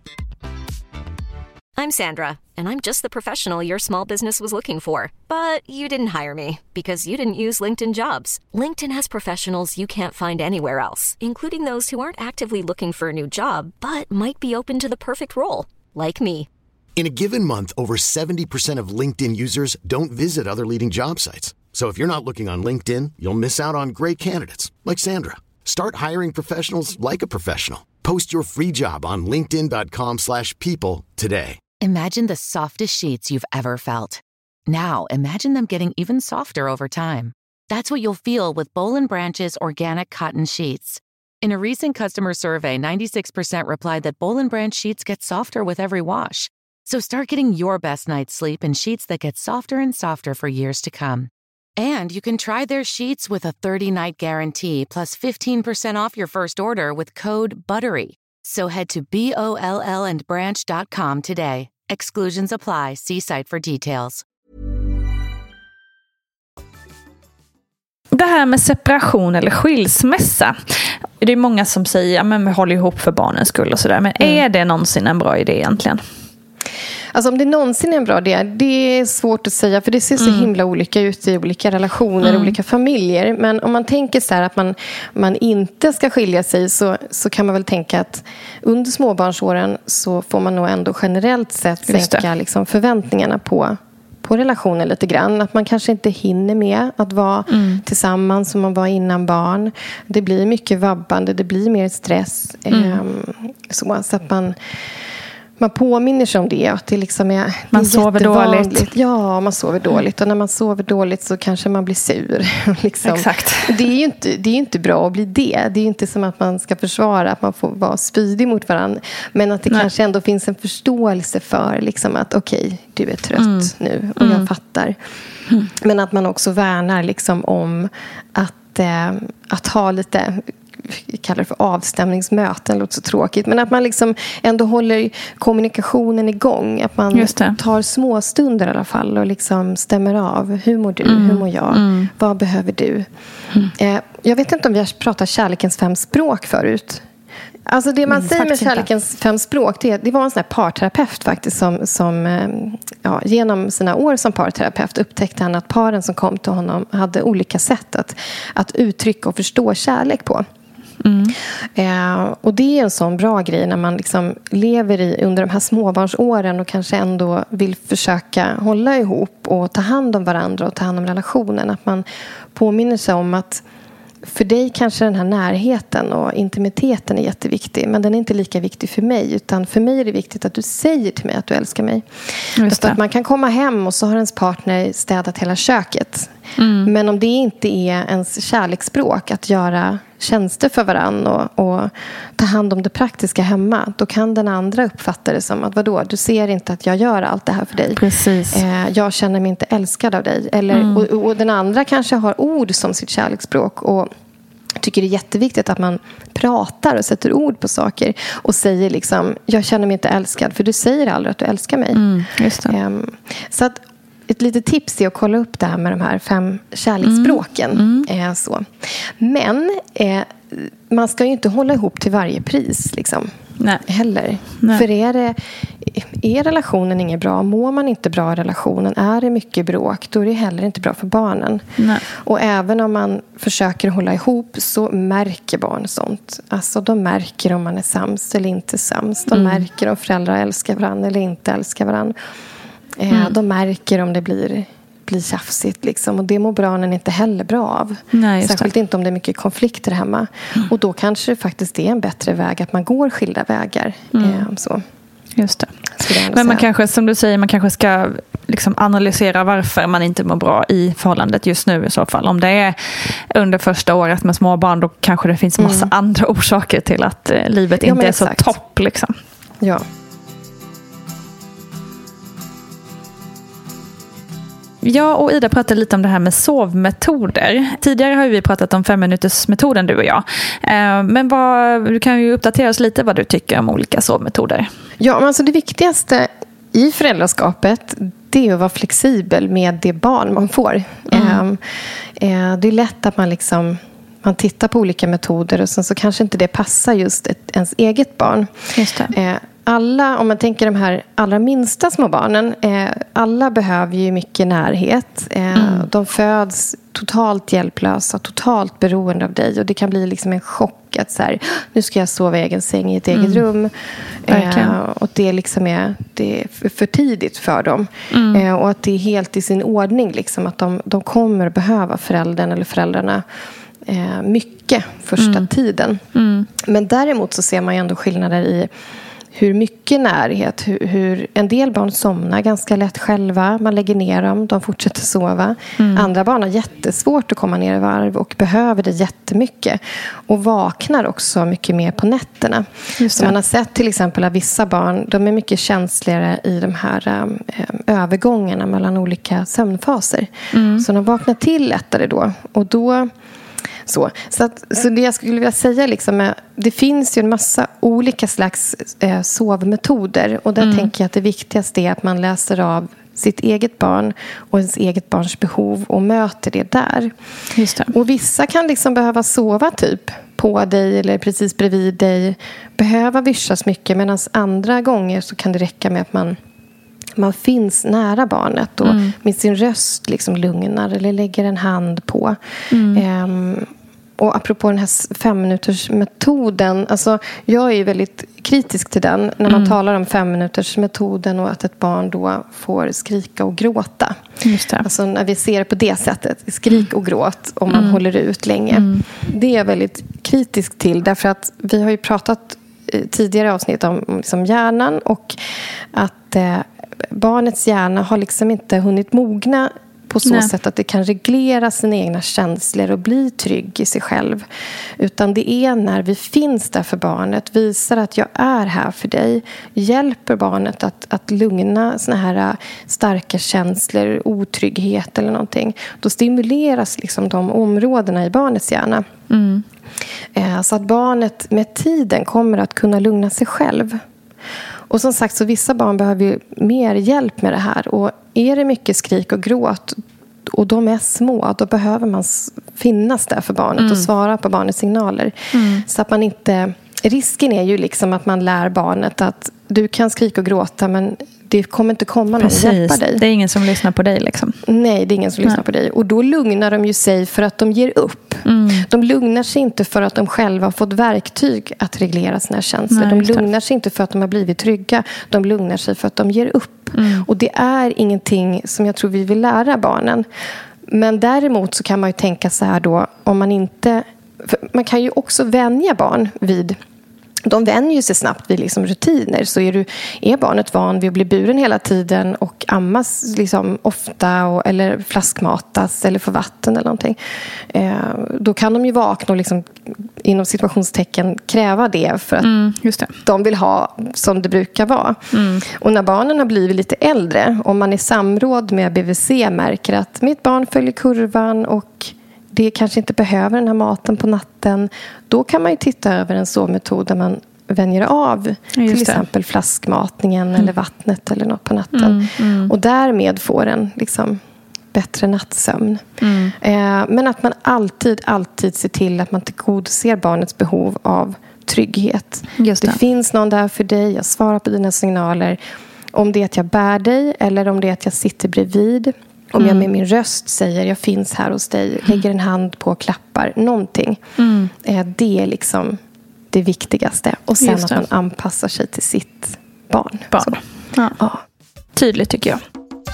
I'm Sandra, and I'm just the professional your small business was looking for. But you didn't hire me because you didn't use LinkedIn Jobs. LinkedIn has professionals you can't find anywhere else, including those who aren't actively looking for a new job, but might be open to the perfect role, like me. In a given month, over 70% of LinkedIn users don't visit other leading job sites. So if you're not looking on LinkedIn, you'll miss out on great candidates like Sandra. Start hiring professionals like a professional. Post your free job on linkedin.com/people today. Imagine the softest sheets you've ever felt. Now imagine them getting even softer over time. That's what you'll feel with Boll & Branch's organic cotton sheets. In a recent customer survey, 96% replied that Boll & Branch sheets get softer with every wash. So start getting your best night's sleep in sheets that get softer and softer for years to come. And you can try their sheets with a 30-night guarantee plus 15% off your first order with code BUTTERY. So head to BOLLandbranch.com today. Exclusions apply. See site for details. Det här med separation eller skilsmässa. Det är många som säger att vi håller ihop för barnens skull och sådär. Men är det någonsin en bra idé egentligen? Alltså om det någonsin är en bra idé, det är svårt att säga, för det ser så himla olika ut i olika relationer, olika familjer. Men om man tänker så här att man inte ska skilja sig, så kan man väl tänka att under småbarnsåren så får man nog ändå generellt sett sänka liksom förväntningarna på relationen lite grann. Att man kanske inte hinner med att vara tillsammans som man var innan barn. Det blir mycket vabbande, det blir mer stress. Så att man påminner sig om det. Att det liksom är man sover dåligt. Ja, man sover dåligt. Och när man sover dåligt så kanske man blir sur. Liksom. Exakt. Det är ju inte bra att bli det. Det är ju inte som att man ska försvara att man får vara spydig mot varandra. Men att det kanske ändå finns en förståelse för liksom att okej, du är trött nu och jag fattar. Men att man också värnar liksom om att ha lite... Vi kallar det för avstämningsmöten, låter så tråkigt, men att man liksom ändå håller kommunikationen igång, att man tar små stunder i alla fall och liksom stämmer av, hur mår du, hur mår jag, vad behöver du. Jag vet inte om vi har pratat kärlekens 5 språk förut. Alltså det man säger med kärlekens 5 språk, det var en sån här parterapeut faktiskt som genom sina år som parterapeut upptäckte han att paren som kom till honom hade olika sätt att uttrycka och förstå kärlek på. Och det är en sån bra grej när man liksom lever under de här småbarnsåren och kanske ändå vill försöka hålla ihop och ta hand om varandra och ta hand om relationen, att man påminner sig om att för dig kanske den här närheten och intimiteten är jätteviktig, men den är inte lika viktig för mig, utan för mig är det viktigt att du säger till mig att du älskar mig. Just att man kan komma hem och så har ens partner städat hela köket. Men om det inte är ens kärleksspråk att göra tjänster för varann och ta hand om det praktiska hemma, då kan den andra uppfatta det som att vadå, du ser inte att jag gör allt det här för dig. Precis. Jag känner mig inte älskad av dig. Eller, och den andra kanske har ord som sitt kärleksspråk och tycker det är jätteviktigt att man pratar och sätter ord på saker och säger liksom, jag känner mig inte älskad för du säger aldrig att du älskar mig. Just det. Så att ett litet tips är att kolla upp det här med de här 5 kärleksspråken. Så. Men man ska ju inte hålla ihop till varje pris liksom. Nej. Heller. Nej. För är relationen inget bra, mår man inte bra i relationen, är det mycket bråk, då är det heller inte bra för barnen. Nej. Och även om man försöker hålla ihop så märker barn sånt. Alltså de märker om man är sams eller inte sams. De märker om föräldrar älskar varandra eller inte älskar varandra. De märker om det blir tjafsigt liksom. Och det mår barnen inte heller bra av. Nej, särskilt inte om det är mycket konflikter hemma. Och då kanske det faktiskt är en bättre väg att man går skilda vägar. Så. Just det. Men man kanske, som du säger, man kanske ska liksom analysera varför man inte mår bra i förhållandet just nu i så fall. Om det är under första året med små barn, då kanske det finns massa andra orsaker till att livet inte är så topp liksom. Ja. Jag och Ida pratade lite om det här med sovmetoder. Tidigare har vi pratat om 5-minutersmetoden, du och jag. Men du kan ju uppdatera oss lite vad du tycker om olika sovmetoder. Ja, men alltså det viktigaste i föräldraskapet, det är att vara flexibel med det barn man får. Det är lätt att man tittar på olika metoder och sen så kanske inte det passar just ens eget barn. Just det. Om man tänker de här allra minsta små barnen, alla behöver ju mycket närhet. De föds totalt hjälplösa, totalt beroende av dig. Och det kan bli liksom en chock att så här, nu ska jag sova i egen säng i ett eget rum. Och det liksom det är för tidigt för dem. Och att det är helt i sin ordning liksom, att de kommer att behöva föräldern eller föräldrarna mycket första tiden. Men däremot så ser man ju ändå skillnader i hur mycket närhet, hur en del barn somnar ganska lätt själva. Man lägger ner dem, de fortsätter sova. Andra barn har jättesvårt att komma ner i varv och behöver det jättemycket. Och vaknar också mycket mer på nätterna. Så man har sett till exempel att vissa barn, de är mycket känsligare i de här övergångarna mellan olika sömnfaser. Så de vaknar till lättare då. Och då... Så det jag skulle vilja säga liksom är, det finns ju en massa olika slags sovmetoder, och där tänker jag att det viktigaste är att man läser av sitt eget barn och ens eget barns behov och möter det där. Just det. Och vissa kan liksom behöva sova typ på dig eller precis bredvid dig, behöva vyssas mycket, medan andra gånger så kan det räcka med att man finns nära barnet och med sin röst liksom lugnar eller lägger en hand på. Och apropå den här 5-minutersmetoden, alltså jag är ju väldigt kritisk till den när man talar om 5-minutersmetoden och att ett barn då får skrika och gråta. Just det. Alltså när vi ser det på det sättet, skrik och gråt om man håller ut länge. Det är jag väldigt kritisk till, därför att vi har ju pratat tidigare avsnitt om liksom hjärnan, och att barnets hjärna har liksom inte hunnit mogna på så sätt att det kan reglera sina egna känslor och bli trygg i sig själv. Utan det är när vi finns där för barnet, visar att jag är här för dig, hjälper barnet att lugna såna här starka känslor, otrygghet eller någonting. Då stimuleras liksom de områdena i barnets hjärna. Så att barnet med tiden kommer att kunna lugna sig själv. Och som sagt, så vissa barn behöver ju mer hjälp med det här. Och är det mycket skrik och gråt och de är små, då behöver man finnas där för barnet och svara på barnets signaler. Så att man inte... Risken är ju liksom att man lär barnet att du kan skrika och gråta, men det kommer inte komma någon att hjälpa dig. Det är ingen som lyssnar på dig liksom. Nej, det är ingen som lyssnar på dig. Och då lugnar de ju sig för att de ger upp. De lugnar sig inte för att de själva har fått verktyg att reglera sina känslor. De lugnar sig inte för att de har blivit trygga. De lugnar sig för att de ger upp. Och det är ingenting som jag tror vi vill lära barnen. Men däremot så kan man ju tänka så här då, om man inte... Man kan ju också vänja barn vid... De vänjer ju sig snabbt vid liksom rutiner. Så är barnet van vid att bli buren hela tiden och ammas liksom ofta eller flaskmatas eller få vatten eller någonting, då kan de ju vakna och liksom, inom situationstecken kräva det för att just det. De vill ha som det brukar vara. Och när barnen har blivit lite äldre, om man i samråd med BVC märker att mitt barn följer kurvan och det kanske inte behöver den här maten på natten, då kan man ju titta över en sovmetod där man vänjer av till exempel flaskmatningen eller vattnet eller något på natten. Och därmed får en liksom bättre nattsömn. Men att man alltid ser till att man tillgodoser barnets behov av trygghet. Det finns någon där för dig. Jag svarar på dina signaler. Om det är att jag bär dig eller om det är att jag sitter bredvid. Om jag med min röst säger jag finns här hos dig. Lägger en hand på och klappar. Någonting. Det är liksom det viktigaste. Och sen att man anpassar sig till sitt barn. Ja. Tydligt tycker jag.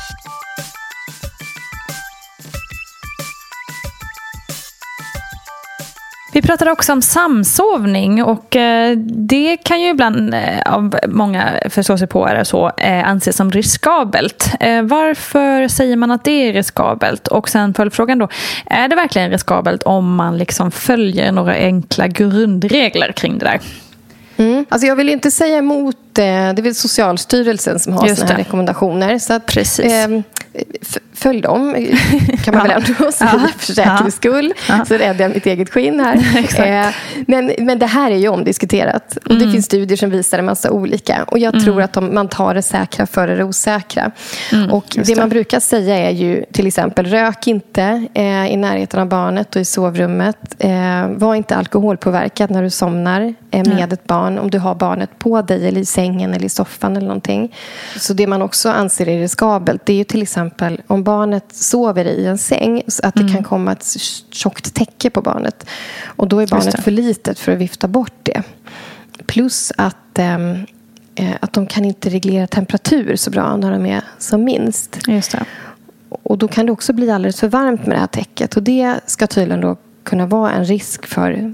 Vi pratade också om samsovning och det kan ju ibland av många förståsigpåare så anses som riskabelt. Varför säger man att det är riskabelt? Och sen följdfrågan då, är det verkligen riskabelt om man liksom följer några enkla grundregler kring det där? Alltså jag vill inte säga emot det är väl Socialstyrelsen som har såna här rekommendationer. Så att, följ dem kan man väl ändå säga för säkerhets skull. Så räddar jag mitt eget skinn här. Men det här är ju omdiskuterat. Och det finns studier som visar en massa olika. Och jag tror att man tar det säkra före det osäkra. Och det man brukar säga är ju till exempel rök inte i närheten av barnet och i sovrummet. Var inte alkoholpåverkad när du somnar med ett barn. Om du har barnet på dig eller i sängen eller i soffan eller någonting. Så det man också anser är riskabelt, det är ju till exempel om barnet sover i en säng så att det kan komma ett tjockt täcke på barnet. Och då är barnet för litet för att vifta bort det. Plus att de kan inte reglera temperatur så bra när de är som minst. Just det. Och då kan det också bli alldeles för varmt med det här täcket. Och det ska tydligen då kunna vara en risk för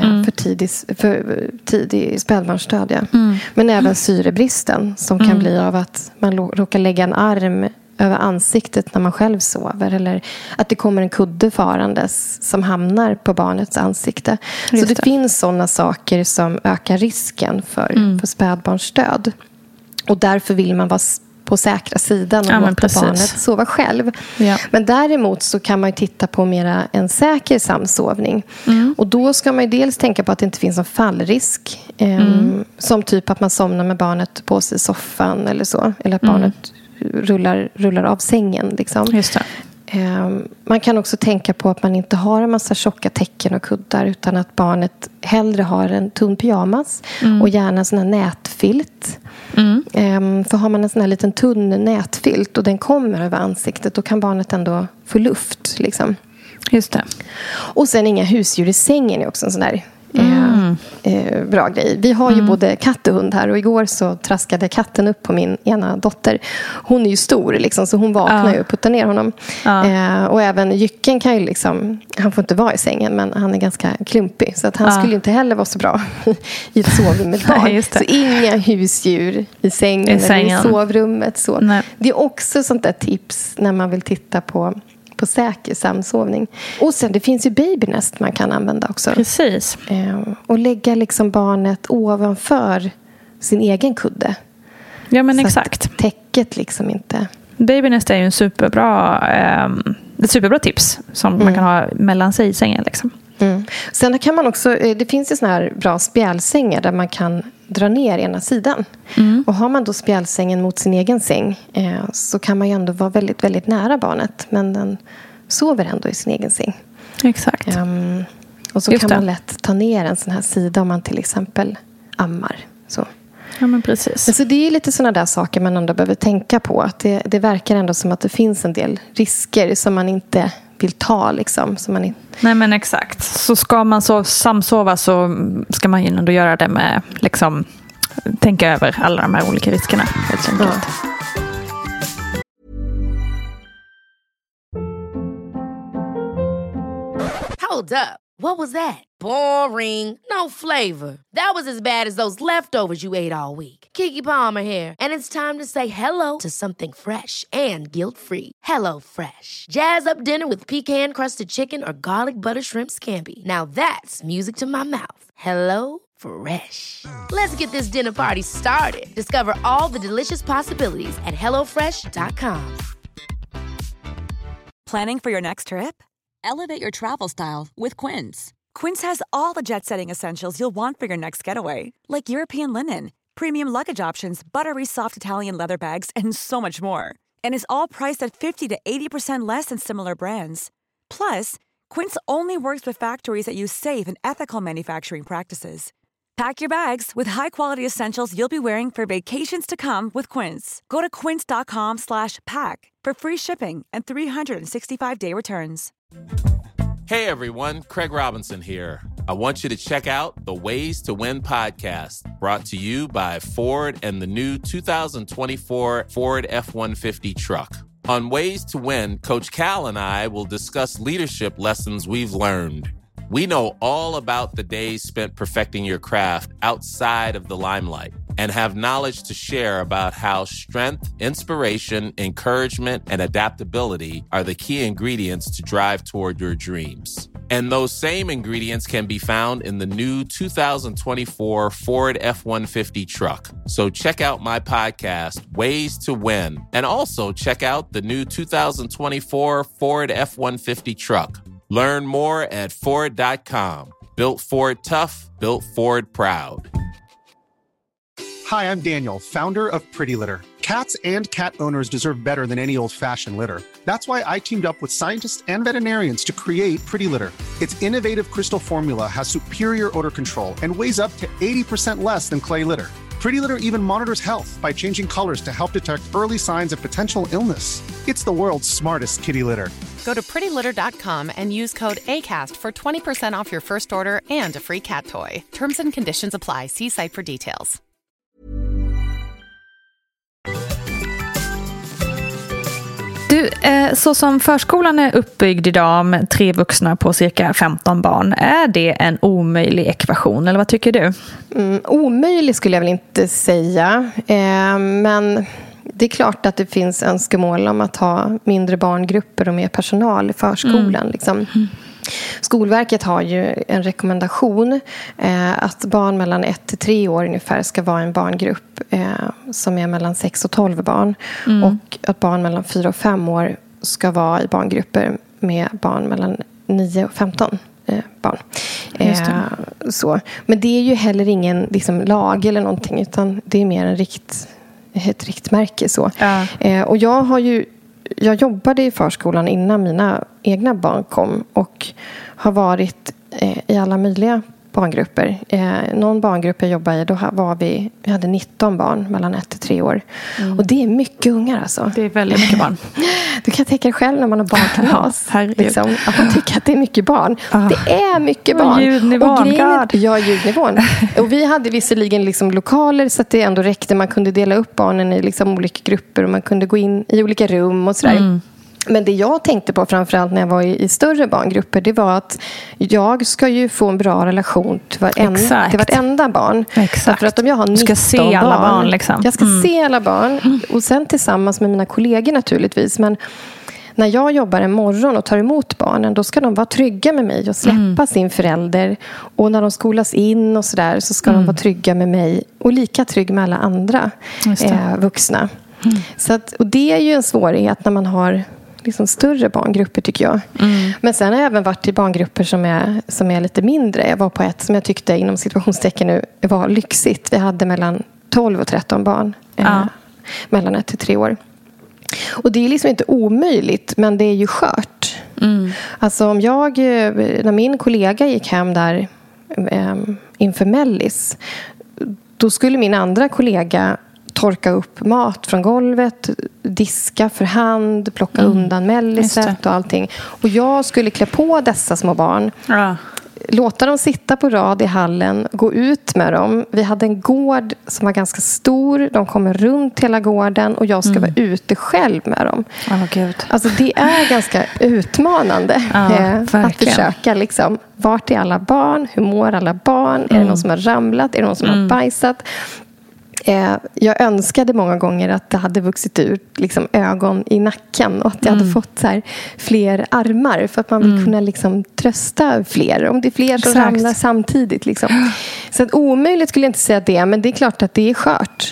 tidig spädbarnsdöd. Men även syrebristen som kan bli av att man råkar lägga en arm över ansiktet när man själv sover. Eller att det kommer en kudde farandes som hamnar på barnets ansikte. Så det finns sådana saker som ökar risken för spädbarnsdöd. Och därför vill man vara på säkra sidan och låta barnet sova själv. Men däremot så kan man ju titta på mera en säker samsovning. Och då ska man ju dels tänka på att det inte finns någon fallrisk. Som typ att man somnar med barnet på sig i soffan eller så. Eller att barnet rullar av sängen. Liksom. Just det. Man kan också tänka på att man inte har en massa tjocka täcken och kuddar utan att barnet hellre har en tunn pyjamas och gärna en sån här nätfilt. För har man en sån här liten tunn nätfilt och den kommer över ansiktet, då kan barnet ändå få luft liksom. Just det. Och sen inga husdjur i sängen är också en sån där bra grej. Vi har ju både katt och hund här och igår så traskade katten upp på min ena dotter. Hon är ju stor liksom, så hon vaknar ju och puttar ner honom. Och även Jycken kan ju liksom, han får inte vara i sängen men han är ganska klumpig så att han skulle inte heller vara så bra i ett sovrum med barn. Så inga husdjur i sängen. Eller i sovrummet. Så. Det är också sånt där tips när man vill titta på säker samsovning. Och sen det finns ju babynest man kan använda också. Precis. Och lägga liksom barnet ovanför sin egen kudde. Ja men så exakt. Att täcket liksom inte. Babynest är ju en ett superbra tips som man kan ha mellan sig i sängen liksom. Sen kan man också, det finns ju såna här bra spjälsängar där man kan dra ner ena sidan. Och har man då spjälsängen mot sin egen säng så kan man ju ändå vara väldigt, väldigt nära barnet. Men den sover ändå i sin egen säng. Exakt. Och så kan man lätt ta ner en sån här sida om man till exempel ammar. Så. Ja men precis. Så det är lite såna där saker man ändå behöver tänka på. Att det verkar ändå som att det finns en del risker som man inte vill ta liksom. Som man inte... Nej men exakt. Så ska man så samsova så ska man ju ändå göra det med liksom tänka över alla de här olika riskerna helt enkelt. Hold up. What was that? Boring. No flavor. That was as bad as those leftovers you ate all week. Keke Palmer here. And it's time to say hello to something fresh and guilt-free. Hello Fresh. Jazz up dinner with pecan-crusted chicken or garlic butter shrimp scampi. Now that's music to my mouth. Hello Fresh. Let's get this dinner party started. Discover all the delicious possibilities at hellofresh.com. Planning for your next trip? Elevate your travel style with Quince. Quince has all the jet-setting essentials you'll want for your next getaway, like European linen, premium luggage options, buttery soft Italian leather bags, and so much more. And is all priced at 50 to 80% less than similar brands. Plus, Quince only works with factories that use safe and ethical manufacturing practices. Pack your bags with high-quality essentials you'll be wearing for vacations to come with Quince. Go to quince.com/pack for free shipping and 365-day returns. Hey everyone, Craig Robinson here. I want you to check out the Ways to Win podcast, brought to you by Ford and the new 2024 Ford F-150 truck. On Ways to Win, Coach Cal and I will discuss leadership lessons we've learned. We know all about the days spent perfecting your craft outside of the limelight and have knowledge to share about how strength, inspiration, encouragement, and adaptability are the key ingredients to drive toward your dreams. And those same ingredients can be found in the new 2024 Ford F-150 truck. So check out my podcast, Ways to Win, and also check out the new 2024 Ford F-150 truck. Learn more at Ford.com. Built Ford tough, built Ford proud. Hi, I'm Daniel, founder of Pretty Litter. Cats and cat owners deserve better than any old-fashioned litter. That's why I teamed up with scientists and veterinarians to create Pretty Litter. Its innovative crystal formula has superior odor control and weighs up to 80% less than clay litter. Pretty Litter even monitors health by changing colors to help detect early signs of potential illness. It's the world's smartest kitty litter. Go to prettylitter.com and use code ACAST for 20% off your first order and a free cat toy. Terms and conditions apply. See site for details. Du, så som förskolan är uppbyggd idag med 3 vuxna på cirka 15 barn, är det en omöjlig ekvation, eller vad tycker du? Omöjlig skulle jag väl inte säga, men det är klart att det finns önskemål om att ha mindre barngrupper och mer personal i förskolan. Liksom. Skolverket har ju en rekommendation att barn mellan 1 till 3 år ungefär ska vara en barngrupp som är mellan 6 och 12 barn. Och att barn mellan 4 och 5 år ska vara i barngrupper med barn mellan 9 och 15 barn. Så. Men det är ju heller ingen liksom, lag eller någonting, utan det är mer ett riktmärke. Så. Och jag jobbade i förskolan innan mina egna barn kom och har varit i alla möjliga barngrupper. Någon barngrupp jag jobbade i, då vi hade 19 barn mellan 1 till 3 år. Och det är mycket ungar alltså. Det är väldigt mycket barn. Du kan tänka dig själv när man har barnkalas. Liksom, att man tycker att det är mycket barn. Det är mycket barn. Ljudnivån. Ljudnivån. Och vi hade visserligen liksom lokaler så att det ändå räckte. Man kunde dela upp barnen i liksom olika grupper och man kunde gå in i olika rum och sådär. Men det jag tänkte på framförallt när jag var i större barngrupper, det var att jag ska ju få en bra relation till vartenda barn. Exakt. För att om jag har 19 ska se alla barn liksom. Jag ska se alla barn och sen tillsammans med mina kollegor naturligtvis. Men när jag jobbar en morgon och tar emot barnen, då ska de vara trygga med mig och släppa sin förälder. Och när de skolas in och sådär så ska de vara trygga med mig och lika trygg med alla andra vuxna. Så att, och det är ju en svårighet när man har liksom större barngrupper tycker jag. Men sen har jag även varit i barngrupper som är lite mindre. Jag var på ett som jag tyckte inom situationstecken nu var lyxigt. Vi hade mellan 12 och 13 barn. Mellan 1 till 3 år. Och det är liksom inte omöjligt, men det är ju skört. Alltså om när min kollega gick hem där inför Mellis, då skulle min andra kollega torka upp mat från golvet, diska för hand, plocka undan melliset och allting. Och jag skulle klä på dessa små barn. Låta dem sitta på rad i hallen, gå ut med dem. Vi hade en gård som var ganska stor. De kommer runt hela gården och jag ska vara ute själv med dem. Alltså det är ganska utmanande att försöka liksom, vart är alla barn? Hur mår alla barn? Är det någon som har ramlat? Är det någon som har bajsat? Jag önskade många gånger att det hade vuxit ut liksom, ögon i nacken och att jag hade fått så här, fler armar för att man vill kunna liksom, trösta fler om det är fler som ramlar samtidigt liksom. Så att omöjligt skulle jag inte säga det, men det är klart att det är skört.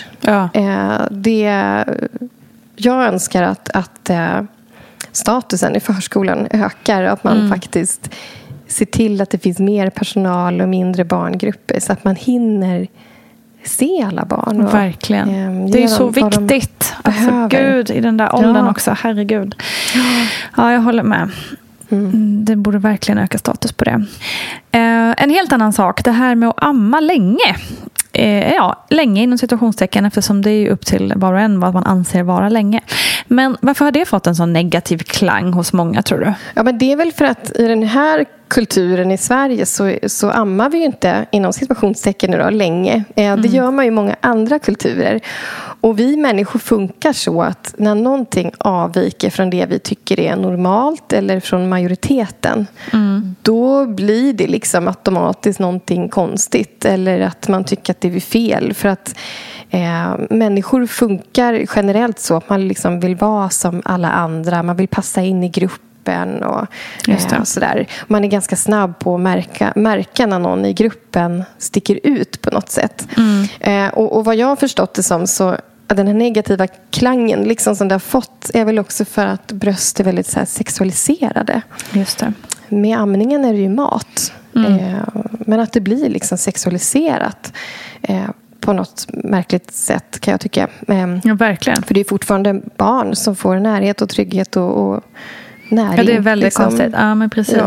Jag önskar att statusen i förskolan ökar, att man faktiskt se till att det finns mer personal och mindre barngrupper så att man hinner se alla barn. Och, verkligen. Det är så viktigt. Alltså, Gud, i den där åldern också. Herregud. Ja, jag håller med. Det borde verkligen öka status på det. En helt annan sak. Det här med att amma länge. Länge inom situationstecken, eftersom det är upp till var och en vad man anser vara länge. Men varför har det fått en sån negativ klang hos många, tror du? Ja, men det är väl för att i den här kulturen i Sverige så ammar vi ju inte inom situationstecken då, länge. Det gör man ju i många andra kulturer. Och vi människor funkar så att när någonting avviker från det vi tycker är normalt eller från majoriteten, då blir det liksom automatiskt någonting konstigt eller att man tycker att det är fel. För att människor funkar generellt så att man liksom vill vara som alla andra, man vill passa in i gruppen och sådär. Man är ganska snabb på att märka när någon i gruppen sticker ut på något sätt. Och vad jag har förstått det som, så den här negativa klangen liksom som det har fått är väl också för att bröst är väldigt så här sexualiserade. Just det. Med amningen är det ju mat. Men att det blir liksom sexualiserat på något märkligt sätt, kan jag tycka. Ja, verkligen. För det är fortfarande barn som får närhet och trygghet och näring. Ja, det är väldigt liksom konstigt. Ja, men precis.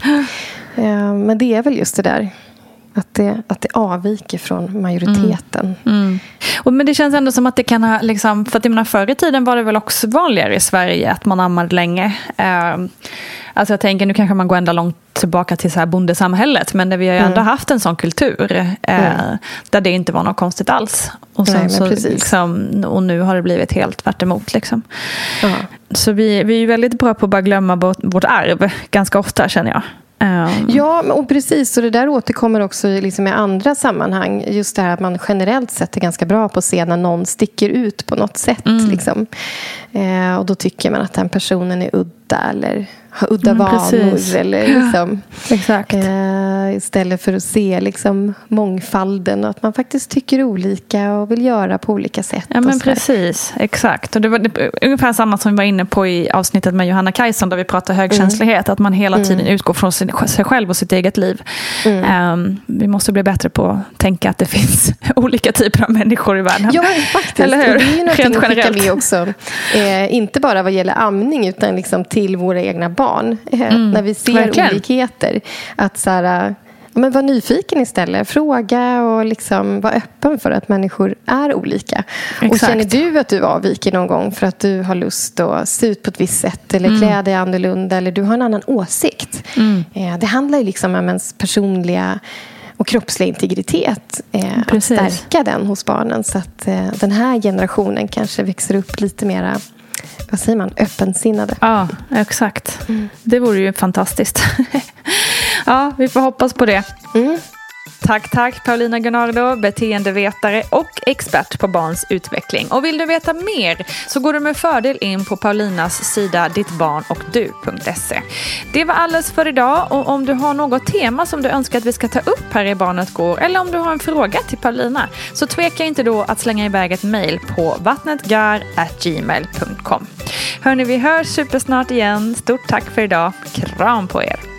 Ja. Men det är väl just det där. Att det avviker från majoriteten. Men det känns ändå som att det kan ha liksom, för att jag menar, förr i tiden var det väl också vanligare i Sverige att man ammade länge. Alltså jag tänker, nu kanske man går ända långt tillbaka till så här bondesamhället, men där vi har ju ändå haft en sån kultur där det inte var något konstigt alls. Och sen så liksom, och nu har det blivit helt tvärt emot liksom. Så vi är ju väldigt bra på att bara glömma vårt arv ganska ofta, känner jag. Ja, och precis. Och det där återkommer också liksom i andra sammanhang. Just det här att man generellt sett är ganska bra på att se när någon sticker ut på något sätt. Liksom. Och då tycker man att den personen är udda eller har udda vanor. Eller liksom, exakt. Istället för att se liksom mångfalden och att man faktiskt tycker olika och vill göra på olika sätt. Ja, men precis. Exakt. Och det var ungefär samma som vi var inne på i avsnittet med Johanna Kajson där vi pratar högkänslighet. Att man hela tiden utgår från sig själv och sitt eget liv. Vi måste bli bättre på att tänka att det finns olika typer av människor i världen. Ja, faktiskt. Eller hur? Och det är ju någonting att skicka med också. Inte bara vad gäller amning utan liksom till våra egna barn. När vi ser olikheter. Att så här, men var nyfiken istället. Fråga och liksom vara öppen för att människor är olika. Exakt. Och känner du att du avviker någon gång för att du har lust att se ut på ett visst sätt eller klä dig annorlunda eller du har en annan åsikt. Det handlar ju liksom om ens personliga och kroppslig integritet. Att stärka den hos barnen så att den här generationen kanske växer upp lite mera, vad säger man, öppensinnade. Ja, exakt. Det vore ju fantastiskt. Ja, vi får hoppas på det. Tack Paulina Gunnardo, beteendevetare och expert på barns utveckling. Och vill du veta mer så går du med fördel in på Paulinas sida dittbarnochdU.se. Det var alles för idag, och om du har något tema som du önskar att vi ska ta upp här i Barnet går, eller om du har en fråga till Paulina, så tveka inte då att slänga iväg ett mejl på vattnetgar@gmail.com. Hörni, vi hörs supersnart igen. Stort tack för idag. Kram på er.